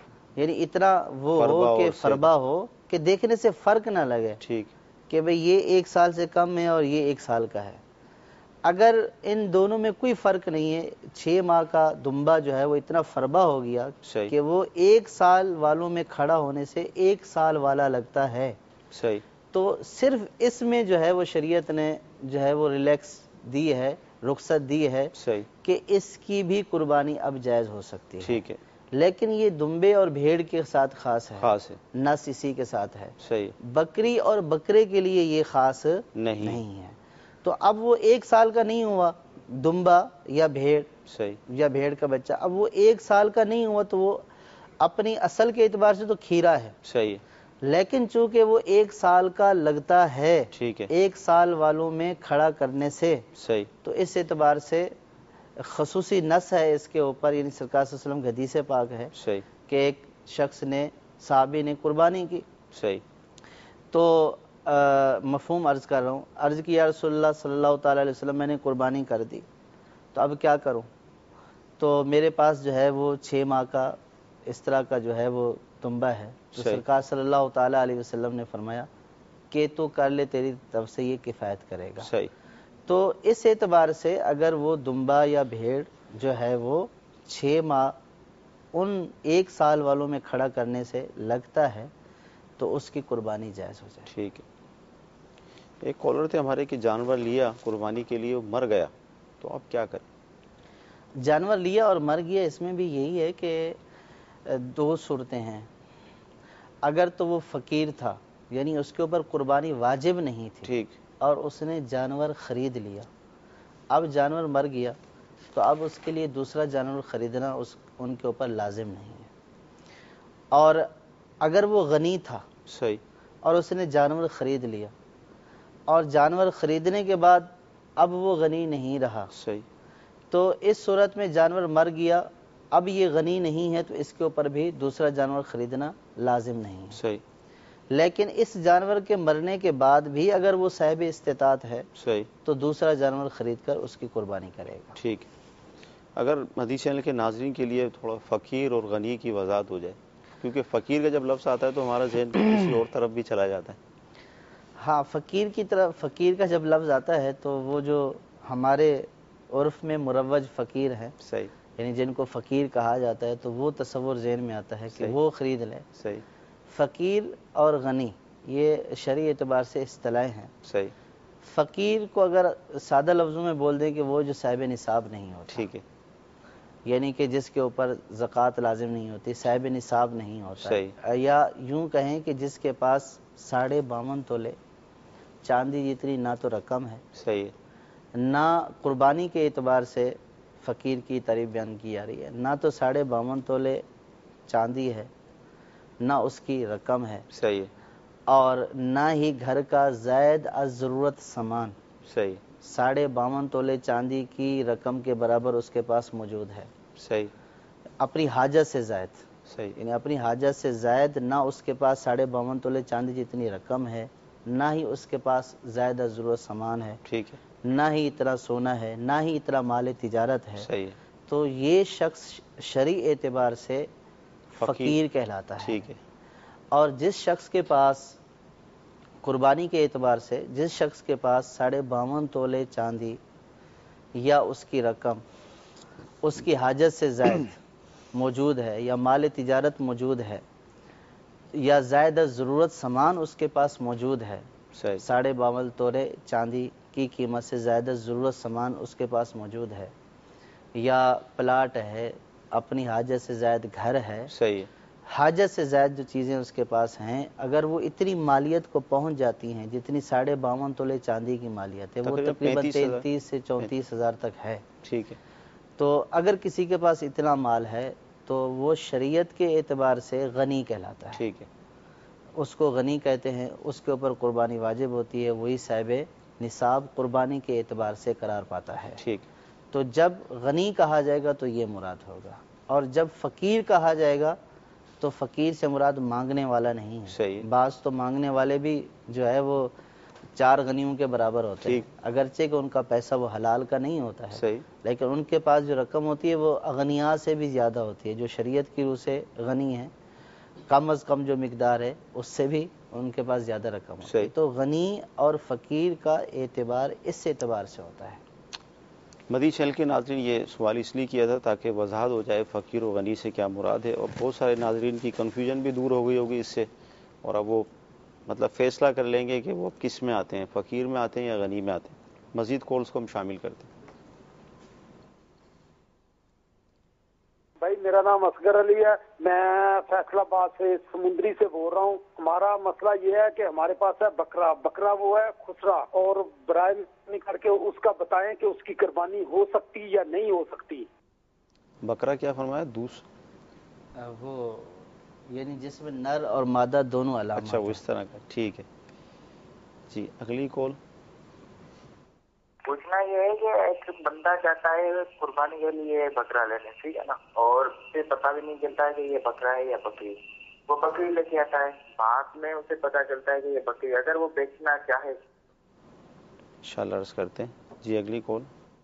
ہو کہ فربا ہو کہ دیکھنے سے فرق نہ لگے کہ بھئی یہ 1 سال سے کم ہے اور یہ 1 سال کا ہے۔ اگر ان دونوں میں کوئی فرق نہیں ہے، 6 ماہ کا دمبا جو ہے وہ اتنا فربا ہو گیا کہ وہ 1 سال والوں میں کھڑا ہونے سے 1 سال والا لگتا ہے، تو صرف اس میں جو ہے وہ شریعت نے جو ہے وہ ریلیکس دی ہے، رخصت دی ہے کہ اس کی بھی قربانی اب جائز ہو سکتی ہے، لیکن یہ دمبے اور بھیڑ کے ساتھ خاص ہے، نس اسی کے ساتھ ہے، بکری اور بکرے کے لیے یہ خاص نہیں ہے۔ تو اب وہ 1 سال کا نہیں ہوا دمبا یا بھیڑ کا بچہ، اب وہ 1 سال کا نہیں ہوا تو وہ اپنی اصل کے اعتبار سے تو کھیرا ہے، لیکن چونکہ وہ 1 سال کا لگتا ہے، ٹھیک ہے، 1 سال والوں میں کھڑا کرنے سے، صحیح، تو اس اعتبار سے خصوصی نص ہے اس کے اوپر، یعنی سرکار صلی اللہ علیہ وسلم کی حدیث پاک ہے صحیح، کہ ایک شخص نے، صحابی نے قربانی کی، صحیح، تو مفہوم عرض کر رہا ہوں، عرض کی یا رسول اللہ صلی اللہ تعالی علیہ وسلم میں نے قربانی کر دی، تو اب کیا کروں؟ تو میرے پاس جو ہے وہ 6 ماہ کا اس طرح کا جو ہے وہ دمبا ہے، تو صحیح، سرکار صلی اللہ تعالی علیہ وسلم نے فرمایا کہ تو کر لے، تیری طرف سے یہ کفایت کرے گا۔ صحیح، تو اس اعتبار سے اگر وہ دمبا یا بھیڑ جو ہے وہ 6 ماہ ان 1 سال والوں میں کھڑا کرنے سے لگتا ہے تو اس کی قربانی جائز ہو جائے۔ ٹھیک ہے۔ ایک کالر تھے ہمارے کہ جانور لیا قربانی کے لیے، وہ مر گیا، تو اب کیا کریں؟ جانور لیا اور مر گیا، اس میں بھی یہی ہے کہ 2 صورتیں ہیں۔ اگر تو وہ فقیر تھا، یعنی اس کے اوپر قربانی واجب نہیں تھی، ٹھیک، اور اس نے جانور خرید لیا، اب جانور مر گیا تو اب اس کے لیے دوسرا جانور خریدنا ان کے اوپر لازم نہیں ہے۔ اور اگر وہ غنی تھا صحیح، اور اس نے جانور خرید لیا، اور جانور خریدنے کے بعد اب وہ غنی نہیں رہا، صحیح، تو اس صورت میں جانور مر گیا، اب یہ غنی نہیں ہے، تو اس کے اوپر بھی دوسرا جانور خریدنا لازم نہیں ہے۔ صحیح، لیکن اس جانور کے مرنے کے بعد بھی اگر وہ صاحب استطاعت ہے صحیح، تو دوسرا جانور خرید کر اس کی قربانی کرے گا۔ ٹھیک ہے۔ اگر حدیث چینل کے ناظرین کے لیے تھوڑا فقیر اور غنی کی وضاحت ہو جائے، کیونکہ فقیر کا جب لفظ آتا ہے تو ہمارا ذہن کسی اور طرف بھی چلا جاتا ہے۔ ہاں، فقیر کی طرف، فقیر کا جب لفظ آتا ہے تو وہ جو ہمارے عرف میں مروج فقیر ہیں، صحیح، یعنی جن کو فقیر کہا جاتا ہے، تو وہ تصور ذہن میں آتا ہے کہ صحیح، وہ خرید لیں۔ صحیح، فقیر اور غنی یہ شرعی اعتبار سے اصطلاحیں ہیں۔ صحیح، فقیر کو اگر سادہ لفظوں میں بول دیں کہ وہ جو صاحب نصاب نہیں ہوتا، ٹھیک ہے، یعنی کہ جس کے اوپر زکوٰۃ لازم نہیں ہوتی، صاحب نصاب نہیں ہوتا، صحیح، یا یوں کہیں کہ جس کے پاس 52.5 تولے چاندی جتنی نہ تو رقم ہے، صحیح، نہ قربانی کے اعتبار سے فقیر کی تعریف بیان کی جا رہی ہے، نہ تو 52.5 تولے چاندی ہے، نہ اس کی رقم ہے، صحیح، اور نہ ہی گھر کا زائد از ضرورت سامان صحیح، 52.5 تولے چاندی کی رقم کے برابر اس کے پاس موجود ہے، صحیح، اپنی حاجت سے زائد، صحیح، یعنی اپنی حاجت سے زائد نہ اس کے پاس 52.5 تولے چاندی جتنی رقم ہے، نہ ہی اس کے پاس زائد از ضرورت سامان ہے، ٹھیک ہے، نہ ہی اتنا سونا ہے، نہ ہی اتنا مال تجارت ہے، صحیح، تو یہ شخص شرعی اعتبار سے فقیر کہلاتا ہے۔ ٹھیک ہے، اور جس شخص کے پاس قربانی کے اعتبار سے، جس شخص کے پاس 52.5 تولے چاندی یا اس کی رقم اس کی حاجت سے زائد موجود ہے، یا مال تجارت موجود ہے، یا زائد ضرورت سامان اس کے پاس موجود ہے، صحیح، 52.5 تولے چاندی کی قیمت سے زائد ضرورت سامان اس کے پاس موجود ہے، یا پلاٹ ہے، اپنی حاجت سے زائد گھر ہے، صحیح، حاجت سے زائد جو چیزیں اس کے پاس ہیں، اگر وہ اتنی مالیت کو پہنچ جاتی ہیں جتنی 52.5 تولے چاندی کی مالیت ہے، وہ تقریباً 33 سے 34 ہزار تک ہے، ٹھیک ہے، تو اگر کسی کے پاس اتنا مال ہے تو وہ شریعت کے اعتبار سے غنی کہلاتا ہے، ٹھیک ہے، اس کو غنی کہتے ہیں، اس کے اوپر قربانی واجب ہوتی ہے، وہی صاحب نصاب قربانی کے اعتبار سے قرار پاتا ہے۔ ٹھیک، تو جب غنی کہا جائے گا تو یہ مراد ہوگا، اور جب فقیر کہا جائے گا تو فقیر سے مراد مانگنے والا نہیں ہے۔ صحیح، بعض تو مانگنے والے بھی جو ہے وہ 4 غنیوں کے برابر ہوتے ہیں، ٹھیک، اگرچہ کہ ان کا پیسہ وہ حلال کا نہیں ہوتا ہے، صحیح، لیکن ان کے پاس جو رقم ہوتی ہے وہ اغنیاء سے بھی زیادہ ہوتی ہے، جو شریعت کی روح سے غنی ہے، کم از کم جو مقدار ہے اس سے بھی ان کے پاس زیادہ رقم ہوتی ہے۔ صحیح۔ تو غنی اور فقیر کا اعتبار اس اعتبار سے ہوتا ہے۔ مدی چینل کے ناظرین یہ سوال اس لیے کیا تھا تاکہ وضاحت ہو جائے فقیر و غنی سے کیا مراد ہے، اور بہت سارے ناظرین کی کنفیوژن بھی دور ہو گئی ہوگی اس سے، اور اب وہ مطلب فیصلہ کر لیں گے کہ وہ کس میں آتے ہیں، فقیر میں آتے ہیں یا غنی میں آتے ہیں۔ مزید کالز کو ہم شامل کرتے ہیں۔ بھائی میرا نام اصغر علی ہے، میں فیصلہ آباد سے سمندری سے بول رہا ہوں۔ ہمارا مسئلہ یہ ہے کہ ہمارے پاس ہے بکرا وہ ہے خسرا، اور برائے مہربانی کر کے اس کا بتائیں کہ اس کی قربانی ہو سکتی یا نہیں ہو سکتی۔ بکرا کیا فرمایا؟ وہ یعنی جس میں نر اور مادہ دونوں علامات. اچھا وہ اس طرح کا، ٹھیک ہے جی. اگلی کال. پوچھنا یہ ہے کہ ایک بندہ چاہتا ہے قربانی کے لیے بکرا لینے، ٹھیک ہے نا، اور اسے پتہ بھی نہیں چلتا ہے کہ یہ بکرا ہے یا بکری. وہ بکری لے کے آتا ہے، بعد میں اسے پتہ چلتا ہے کہ یہ بکری. اگر وہ بیچنا چاہے. انشاءاللہ عرض کرتے ہیں جی. اگلی کال.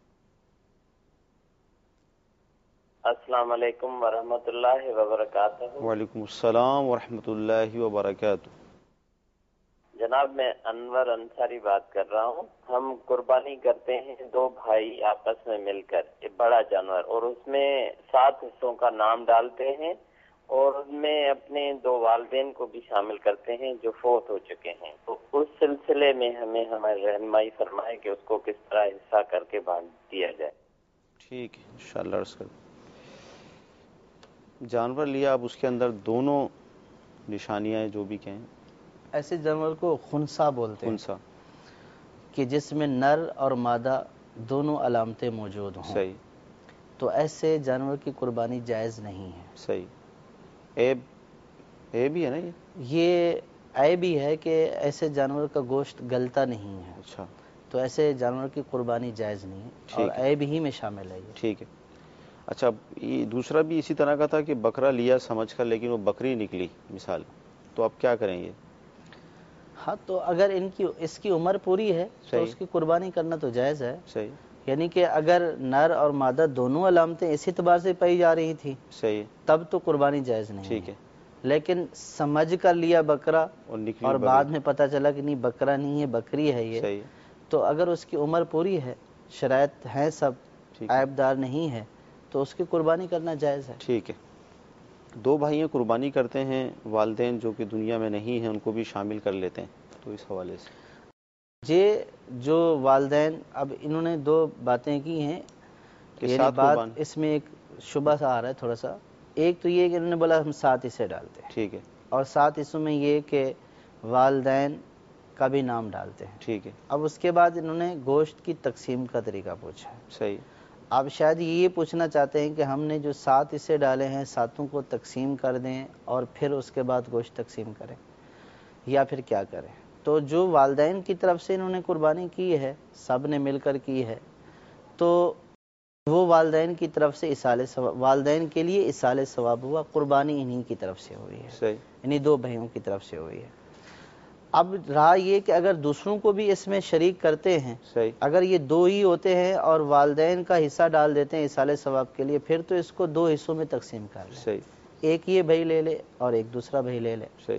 السلام علیکم ورحمۃ اللہ وبرکاتہ. وعلیکم السلام ورحمۃ اللہ وبرکاتہ. جناب میں انور انصاری بات کر رہا ہوں. ہم قربانی کرتے ہیں 2 بھائی آپس میں مل کر ایک بڑا جانور، اور اس میں 7 حصوں کا نام ڈالتے ہیں، اور اس میں اپنے 2 والدین کو بھی شامل کرتے ہیں جو فوت ہو چکے ہیں. تو اس سلسلے میں ہمیں ہماری رہنمائی فرمائے کہ اس کو کس طرح حصہ کر کے بانٹ دیا جائے. ٹھیک ہے انشاءاللہ عرض کرتے. جانور لیا، اب اس کے اندر دونوں نشانیاں جو بھی کہیں، ایسے جانور کو خنسا بولتے ہیں. خنسا کہ جس میں نر اور مادہ دونوں علامتیں موجود ہوں. صحیح. تو ایسے جانور کی قربانی جائز نہیں ہے. صحیح. عیب ہی ہے نا یہ عیب ہی ہے کہ ایسے جانور کا گوشت گلتا نہیں ہے. اچھا. تو ایسے جانور کی قربانی جائز نہیں ہے، اور عیب ہی میں شامل ہے یہ. ٹھیک ہے. اچھا یہ دوسرا بھی اسی طرح کا تھا کہ بکرا لیا سمجھ کر لیکن وہ بکری نکلی مثال، تو اب کیا کریں یہ؟ ہاں تو اگر اس کی عمر پوری ہے تو اس کی قربانی کرنا تو جائز ہے. صحیح. یعنی کہ اگر نر اور مادہ دونوں علامتیں اس اعتبار سے پائی جا رہی تھی صحیح تب تو قربانی جائز نہیں. ٹھیک ہے. لیکن سمجھ کر لیا بکرا اور بعد میں پتہ چلا کہ نہیں بکرا نہیں ہے بکری ہے یہ. صحیح. تو اگر اس کی عمر پوری ہے، شرائط ہیں، سب عیب دار نہیں ہے، تو اس کی قربانی کرنا جائز ہے. ٹھیک ہے. 2 بھائیاں قربانی کرتے ہیں، والدین جو کہ دنیا میں نہیں ہیں ان کو بھی شامل کر لیتے ہیں، تو اس حوالے سے یہ جو والدین، اب انہوں نے 2 باتیں کی ہیں، یعنی بات اس میں ایک شبہ سا آ رہا ہے تھوڑا سا. ایک تو یہ کہ انہوں نے بولا ہم 7 حصے ڈالتے ہیں. ٹھیک ہے. اور 7 حصوں میں یہ کہ والدین کا بھی نام ڈالتے ہیں. ٹھیک ہے. اب اس کے بعد انہوں نے گوشت کی تقسیم کا طریقہ پوچھا ہے. صحیح. آپ شاید یہ پوچھنا چاہتے ہیں کہ ہم نے جو 7 حصے ڈالے ہیں 7 کو تقسیم کر دیں اور پھر اس کے بعد گوشت تقسیم کریں، یا پھر کیا کریں. تو جو والدین کی طرف سے انہوں نے قربانی کی ہے، سب نے مل کر کی ہے، تو وہ والدین کی طرف سے ایصال ثواب، والدین کے لیے ایصال ثواب ہوا. قربانی انہی کی طرف سے ہوئی ہے. صحیح. انہی 2 بھائیوں کی طرف سے ہوئی ہے. اب رہا یہ کہ اگر دوسروں کو بھی اس میں شریک کرتے ہیں، اگر یہ 2 ہی ہوتے ہیں اور والدین کا حصہ ڈال دیتے ہیں ایصال ثواب کے لیے، پھر تو اس کو 2 حصوں میں تقسیم کر لیں. صحیح. ایک یہ بھائی لے لے اور ایک دوسرا بھائی لے لے. صحیح.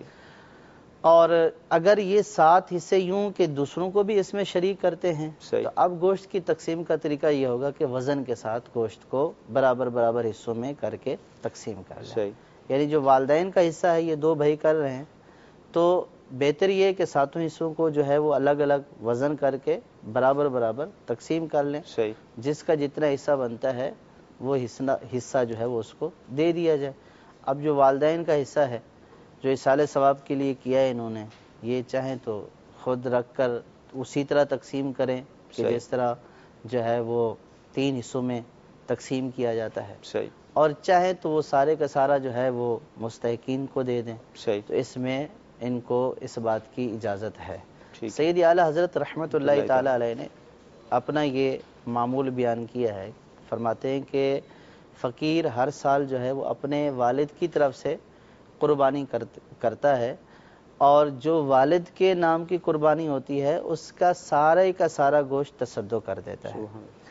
اور اگر یہ 7 حصے یوں کہ دوسروں کو بھی اس میں شریک کرتے ہیں، تو اب گوشت کی تقسیم کا طریقہ یہ ہوگا کہ وزن کے ساتھ گوشت کو برابر برابر حصوں میں کر کے تقسیم کر لیں. یعنی جو والدین کا حصہ ہے یہ 2 بھائی کر رہے ہیں، تو بہتر یہ ہے کہ 7 حصوں کو جو ہے وہ الگ الگ وزن کر کے برابر برابر تقسیم کر لیں. جس کا جتنا حصہ بنتا ہے وہ حصہ جو ہے وہ اس کو دے دیا جائے. اب جو والدین کا حصہ ہے جو ایصال ثواب کے لیے کیا ہے انہوں نے، یہ چاہیں تو خود رکھ کر اسی طرح تقسیم کریں کہ جس طرح جو ہے وہ 3 حصوں میں تقسیم کیا جاتا ہے، اور چاہیں تو وہ سارے کا سارا جو ہے وہ مستحقین کو دے دیں. تو اس میں ان کو اس بات کی اجازت ہے. سید اعلی حضرت رحمت اللہ تعالی علیہ نے اپنا یہ معمول بیان کیا ہے. فرماتے ہیں کہ فقیر ہر سال جو ہے وہ اپنے والد کی طرف سے قربانی کرتا ہے، اور جو والد کے نام کی قربانی ہوتی ہے اس کا سارا گوشت تصدق کر دیتا ہے.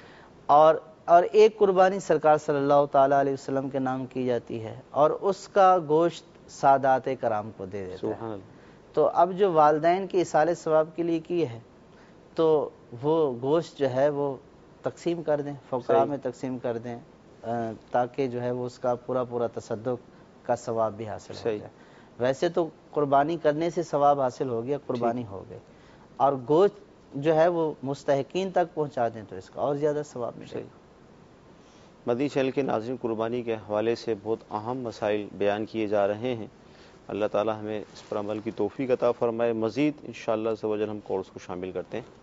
اور ایک قربانی سرکار صلی اللہ تعالی علیہ وسلم کے نام کی جاتی ہے، اور اس کا گوشت سادات کرام کو دے دیتا ہے. تو اب جو والدین کی ایصال ثواب کے لیے کی ہے تو وہ گوشت جو ہے وہ تقسیم کر دیں، فقراء میں تقسیم کر دیں، تاکہ جو ہے وہ اس کا پورا تصدق کا ثواب بھی حاصل ہو جائے. ویسے تو قربانی کرنے سے ثواب حاصل ہو گیا، قربانی ہو گئی، اور گوشت جو ہے وہ مستحقین تک پہنچا دیں تو اس کا اور زیادہ ثواب ملے گا. مدنی چینل کے ناظرین، قربانی کے حوالے سے بہت اہم مسائل بیان کیے جا رہے ہیں. اللہ تعالی ہمیں اس پر عمل کی توفیق عطا فرمائے. مزید انشاءاللہ عز و جل ہم کورس کو شامل کرتے ہیں.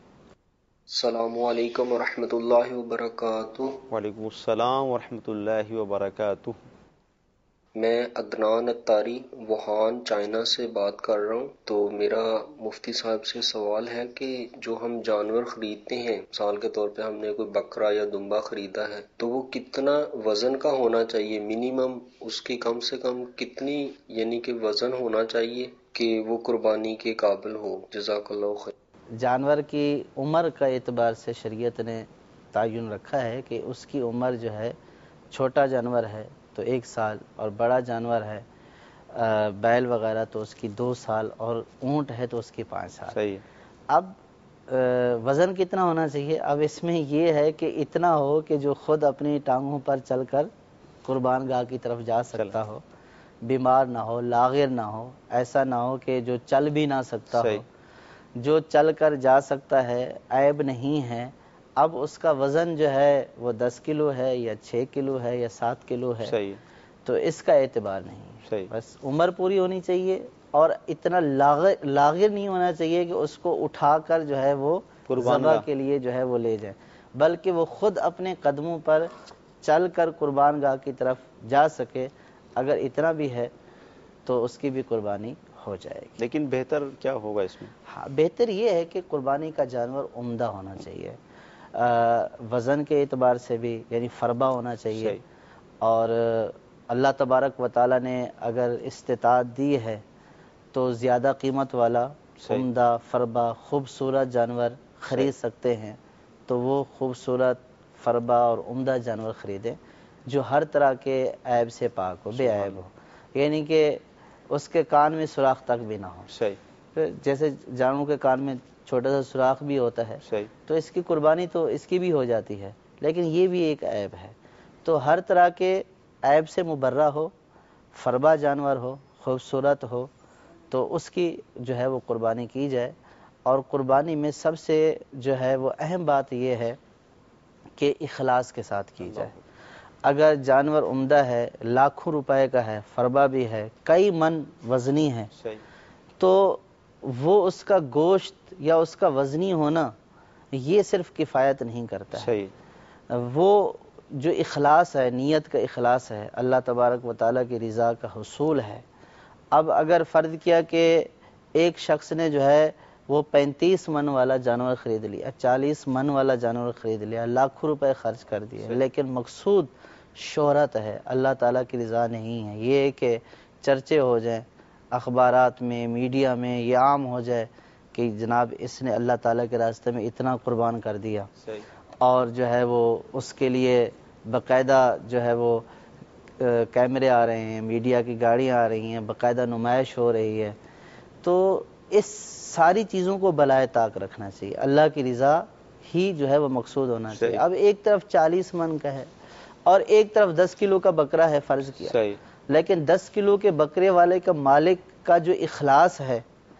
السلام علیکم ورحمۃ اللہ وبرکاتہ. وعلیکم السلام ورحمۃ اللہ وبرکاتہ. میں عدنان اتاری ووہان چائنا سے بات کر رہا ہوں۔ تو میرا مفتی صاحب سے سوال ہے کہ جو ہم جانور خریدتے ہیں، مثال کے طور پہ ہم نے کوئی بکرا یا دمبا خریدا ہے، تو وہ کتنا وزن کا ہونا چاہیے؟ منیمم اس کی کم سے کم کتنی یعنی کہ وزن ہونا چاہیے کہ وہ قربانی کے قابل ہو؟ جزاک اللہ خیر۔ جانور کی عمر کا اعتبار سے شریعت نے تعین رکھا ہے کہ اس کی عمر جو ہے، چھوٹا جانور ہے تو 1 سال، اور بڑا جانور ہے بیل وغیرہ تو اس کی 2 سال، اور اونٹ ہے تو اس کی 5 سال۔ صحیح۔ اب وزن کتنا ہونا چاہیے؟ اب اس میں یہ ہے کہ اتنا ہو کہ جو خود اپنی ٹانگوں پر چل کر قربان گاہ کی طرف جا سکتا ہو، بیمار نہ ہو، لاغر نہ ہو، ایسا نہ ہو کہ جو چل بھی نہ سکتا ہو، جو چل کر جا سکتا ہے، عیب نہیں ہے۔ اب اس کا وزن جو ہے وہ 10 کلو ہے یا 6 کلو ہے یا 7 کلو ہے، تو اس کا اعتبار نہیں، بس عمر پوری ہونی چاہیے، اور اتنا لاغر نہیں ہونا چاہیے کہ اس کو اٹھا کر جو ہے وہ ذبح کے لیے جو ہے وہ لے جائیں، بلکہ وہ خود اپنے قدموں پر چل کر قربان گاہ کی طرف جا سکے۔ اگر اتنا بھی ہے تو اس کی بھی قربانی ہو جائے گی۔ لیکن بہتر کیا ہوگا اس میں؟ ہاں، بہتر یہ ہے کہ قربانی کا جانور عمدہ ہونا چاہیے، وزن کے اعتبار سے بھی، یعنی فربا ہونا چاہیے، اور اللہ تبارک و تعالیٰ نے اگر استطاعت دی ہے تو زیادہ قیمت والا عمدہ فربا خوبصورت جانور خرید سکتے ہیں، تو وہ خوبصورت فربا اور عمدہ جانور خریدیں جو ہر طرح کے عیب سے پاک ہو، بے عیب ہو، یعنی کہ اس کے کان میں سوراخ تک بھی نہ ہو۔ جیسے جانوروں کے کان میں چھوٹا سا سوراخ بھی ہوتا ہے، تو اس کی قربانی تو اس کی بھی ہو جاتی ہے، لیکن یہ بھی ایک عیب ہے۔ تو ہر طرح کے عیب سے مبرہ ہو، فربا جانور ہو، خوبصورت ہو، تو اس کی جو ہے وہ قربانی کی جائے۔ اور قربانی میں سب سے جو ہے وہ اہم بات یہ ہے کہ اخلاص کے ساتھ کی جائے۔ اگر جانور عمدہ ہے، لاکھوں روپے کا ہے، فربا بھی ہے، کئی من وزنی ہے، تو وہ اس کا گوشت یا اس کا وزنی ہونا یہ صرف کفایت نہیں کرتا ہے۔ وہ جو اخلاص ہے، نیت کا اخلاص ہے، اللہ تبارک و تعالیٰ کی رضا کا حصول ہے۔ اب اگر فرض کیا کہ ایک شخص نے جو ہے وہ 35 من والا جانور خرید لیا، 40 من والا جانور خرید لیا، لاکھوں روپے خرچ کر دیے، لیکن مقصود شہرت ہے، اللہ تعالیٰ کی رضا نہیں ہے، یہ کہ چرچے ہو جائیں اخبارات میں، میڈیا میں، یہ عام ہو جائے کہ جناب اس نے اللہ تعالیٰ کے راستے میں اتنا قربان کر دیا، اور جو ہے وہ اس کے لیے باقاعدہ جو ہے وہ کیمرے آ رہے ہیں، میڈیا کی گاڑیاں آ رہی ہیں، باقاعدہ نمائش ہو رہی ہے، تو اس ساری چیزوں کو بالائے طاق رکھنا چاہیے، اللہ کی رضا ہی جو ہے وہ مقصود ہونا چاہیے۔ اب ایک طرف 40 من کا ہے اور ایک طرف 10 کلو کا بکرا ہے فرض کیا، لیکن 10 کلو کے بکرے والے کا مالک کا جو اخلاص ہے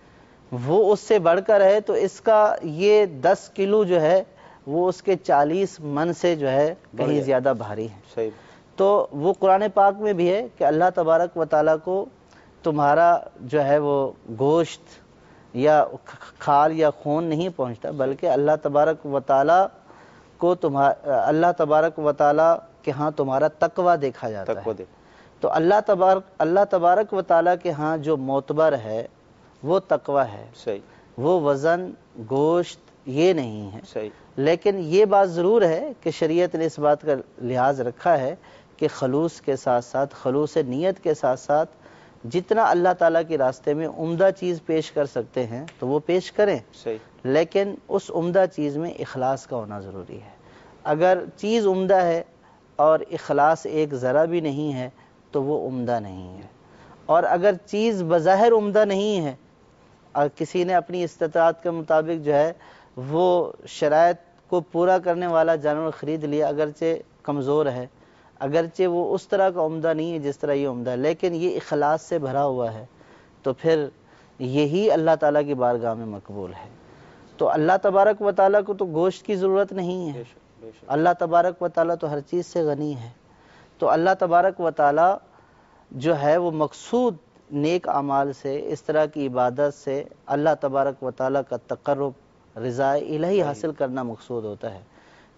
وہ اس سے بڑھ کر ہے، تو اس کا یہ 10 کلو جو ہے وہ اس کے 40 من سے جو ہے کہیں زیادہ بھاری ہے۔ تو وہ قرآن پاک میں بھی ہے کہ اللہ تبارک و تعالیٰ کو تمہارا جو ہے وہ گوشت یا کھال یا خون نہیں پہنچتا، بلکہ اللہ تبارک و تعالیٰ کو اللہ تبارک و تعالیٰ کے ہاں تمہارا تقوی دیکھا جاتا ہے۔ تو اللہ تبارک و تعالیٰ کے ہاں جو معتبر ہے وہ تقوی ہے، وہ وزن گوشت یہ نہیں ہے۔ لیکن یہ بات ضرور ہے کہ شریعت نے اس بات کا لحاظ رکھا ہے کہ خلوص کے ساتھ ساتھ، خلوص نیت کے ساتھ ساتھ جتنا اللہ تعالیٰ کے راستے میں عمدہ چیز پیش کر سکتے ہیں تو وہ پیش کریں، لیکن اس عمدہ چیز میں اخلاص کا ہونا ضروری ہے۔ اگر چیز عمدہ ہے اور اخلاص ایک ذرہ بھی نہیں ہے تو وہ عمدہ نہیں ہے، اور اگر چیز بظاہر عمدہ نہیں ہے اور کسی نے اپنی استطاعت کے مطابق جو ہے وہ شرائط کو پورا کرنے والا جانور خرید لیا، اگرچہ کمزور ہے، اگرچہ وہ اس طرح کا عمدہ نہیں ہے جس طرح یہ عمدہ ہے، لیکن یہ اخلاص سے بھرا ہوا ہے، تو پھر یہی اللہ تعالیٰ کی بارگاہ میں مقبول ہے۔ تو اللہ تبارک و تعالیٰ کو تو گوشت کی ضرورت نہیں ہے، اللہ تبارک و تعالیٰ تو ہر چیز سے غنی ہے۔ تو اللہ تبارک و تعالیٰ جو ہے وہ مقصود نیک اعمال سے، اس طرح کی عبادت سے اللہ تبارک و تعالیٰ کا تقرب، رضا الہی حاصل کرنا مقصود ہوتا ہے۔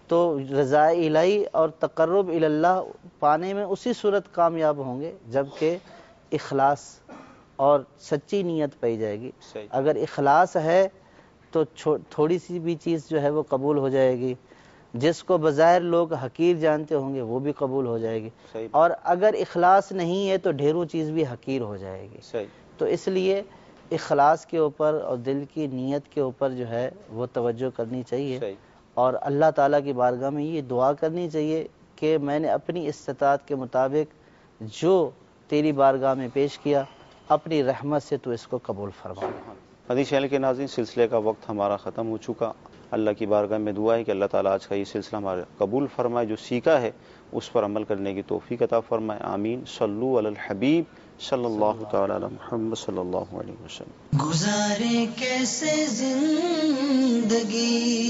تو رضا الہی اور تقرب اللہ پانے میں اسی صورت کامیاب ہوں گے جبکہ اخلاص اور سچی نیت پائی جائے گی. اگر اخلاص ہے تو تھوڑی سی بھی چیز جو ہے وہ قبول ہو جائے گی. جس کو بظاہر لوگ حقیر جانتے ہوں گے وہ بھی قبول ہو جائے گی, اور اگر اخلاص نہیں ہے تو ڈھیروں چیز بھی حقیر ہو جائے گی. تو اس لیے اخلاص کے اوپر اور دل کی نیت کے اوپر جو ہے وہ توجہ کرنی چاہیے, اور اللہ تعالیٰ کی بارگاہ میں یہ دعا کرنی چاہیے کہ میں نے اپنی استطاعت کے مطابق جو تیری بارگاہ میں پیش کیا, اپنی رحمت سے تو اس کو قبول فرما. حدیث چینل کے ناظرین, سلسلے کا وقت ہمارا ختم ہو چکا. اللہ کی بارگاہ میں دعا ہے کہ اللہ تعالیٰ آج کا یہ سلسلہ ہمارا قبول فرمائے, جو سیکھا ہے اس پر عمل کرنے کی توفیق عطا فرمائے. آمین. صلو علی الحبیب صلی اللہ تعالی علی محمد صلی اللہ علیہ وسلم. گزارے کیسے زندگی,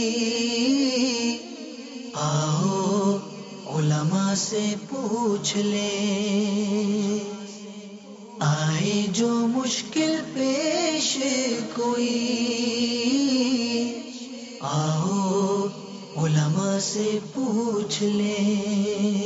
آؤ علماء سے پوچھ لیں, آئے جو مشکل پیش کوئی, آؤ علماء سے پوچھ لیں.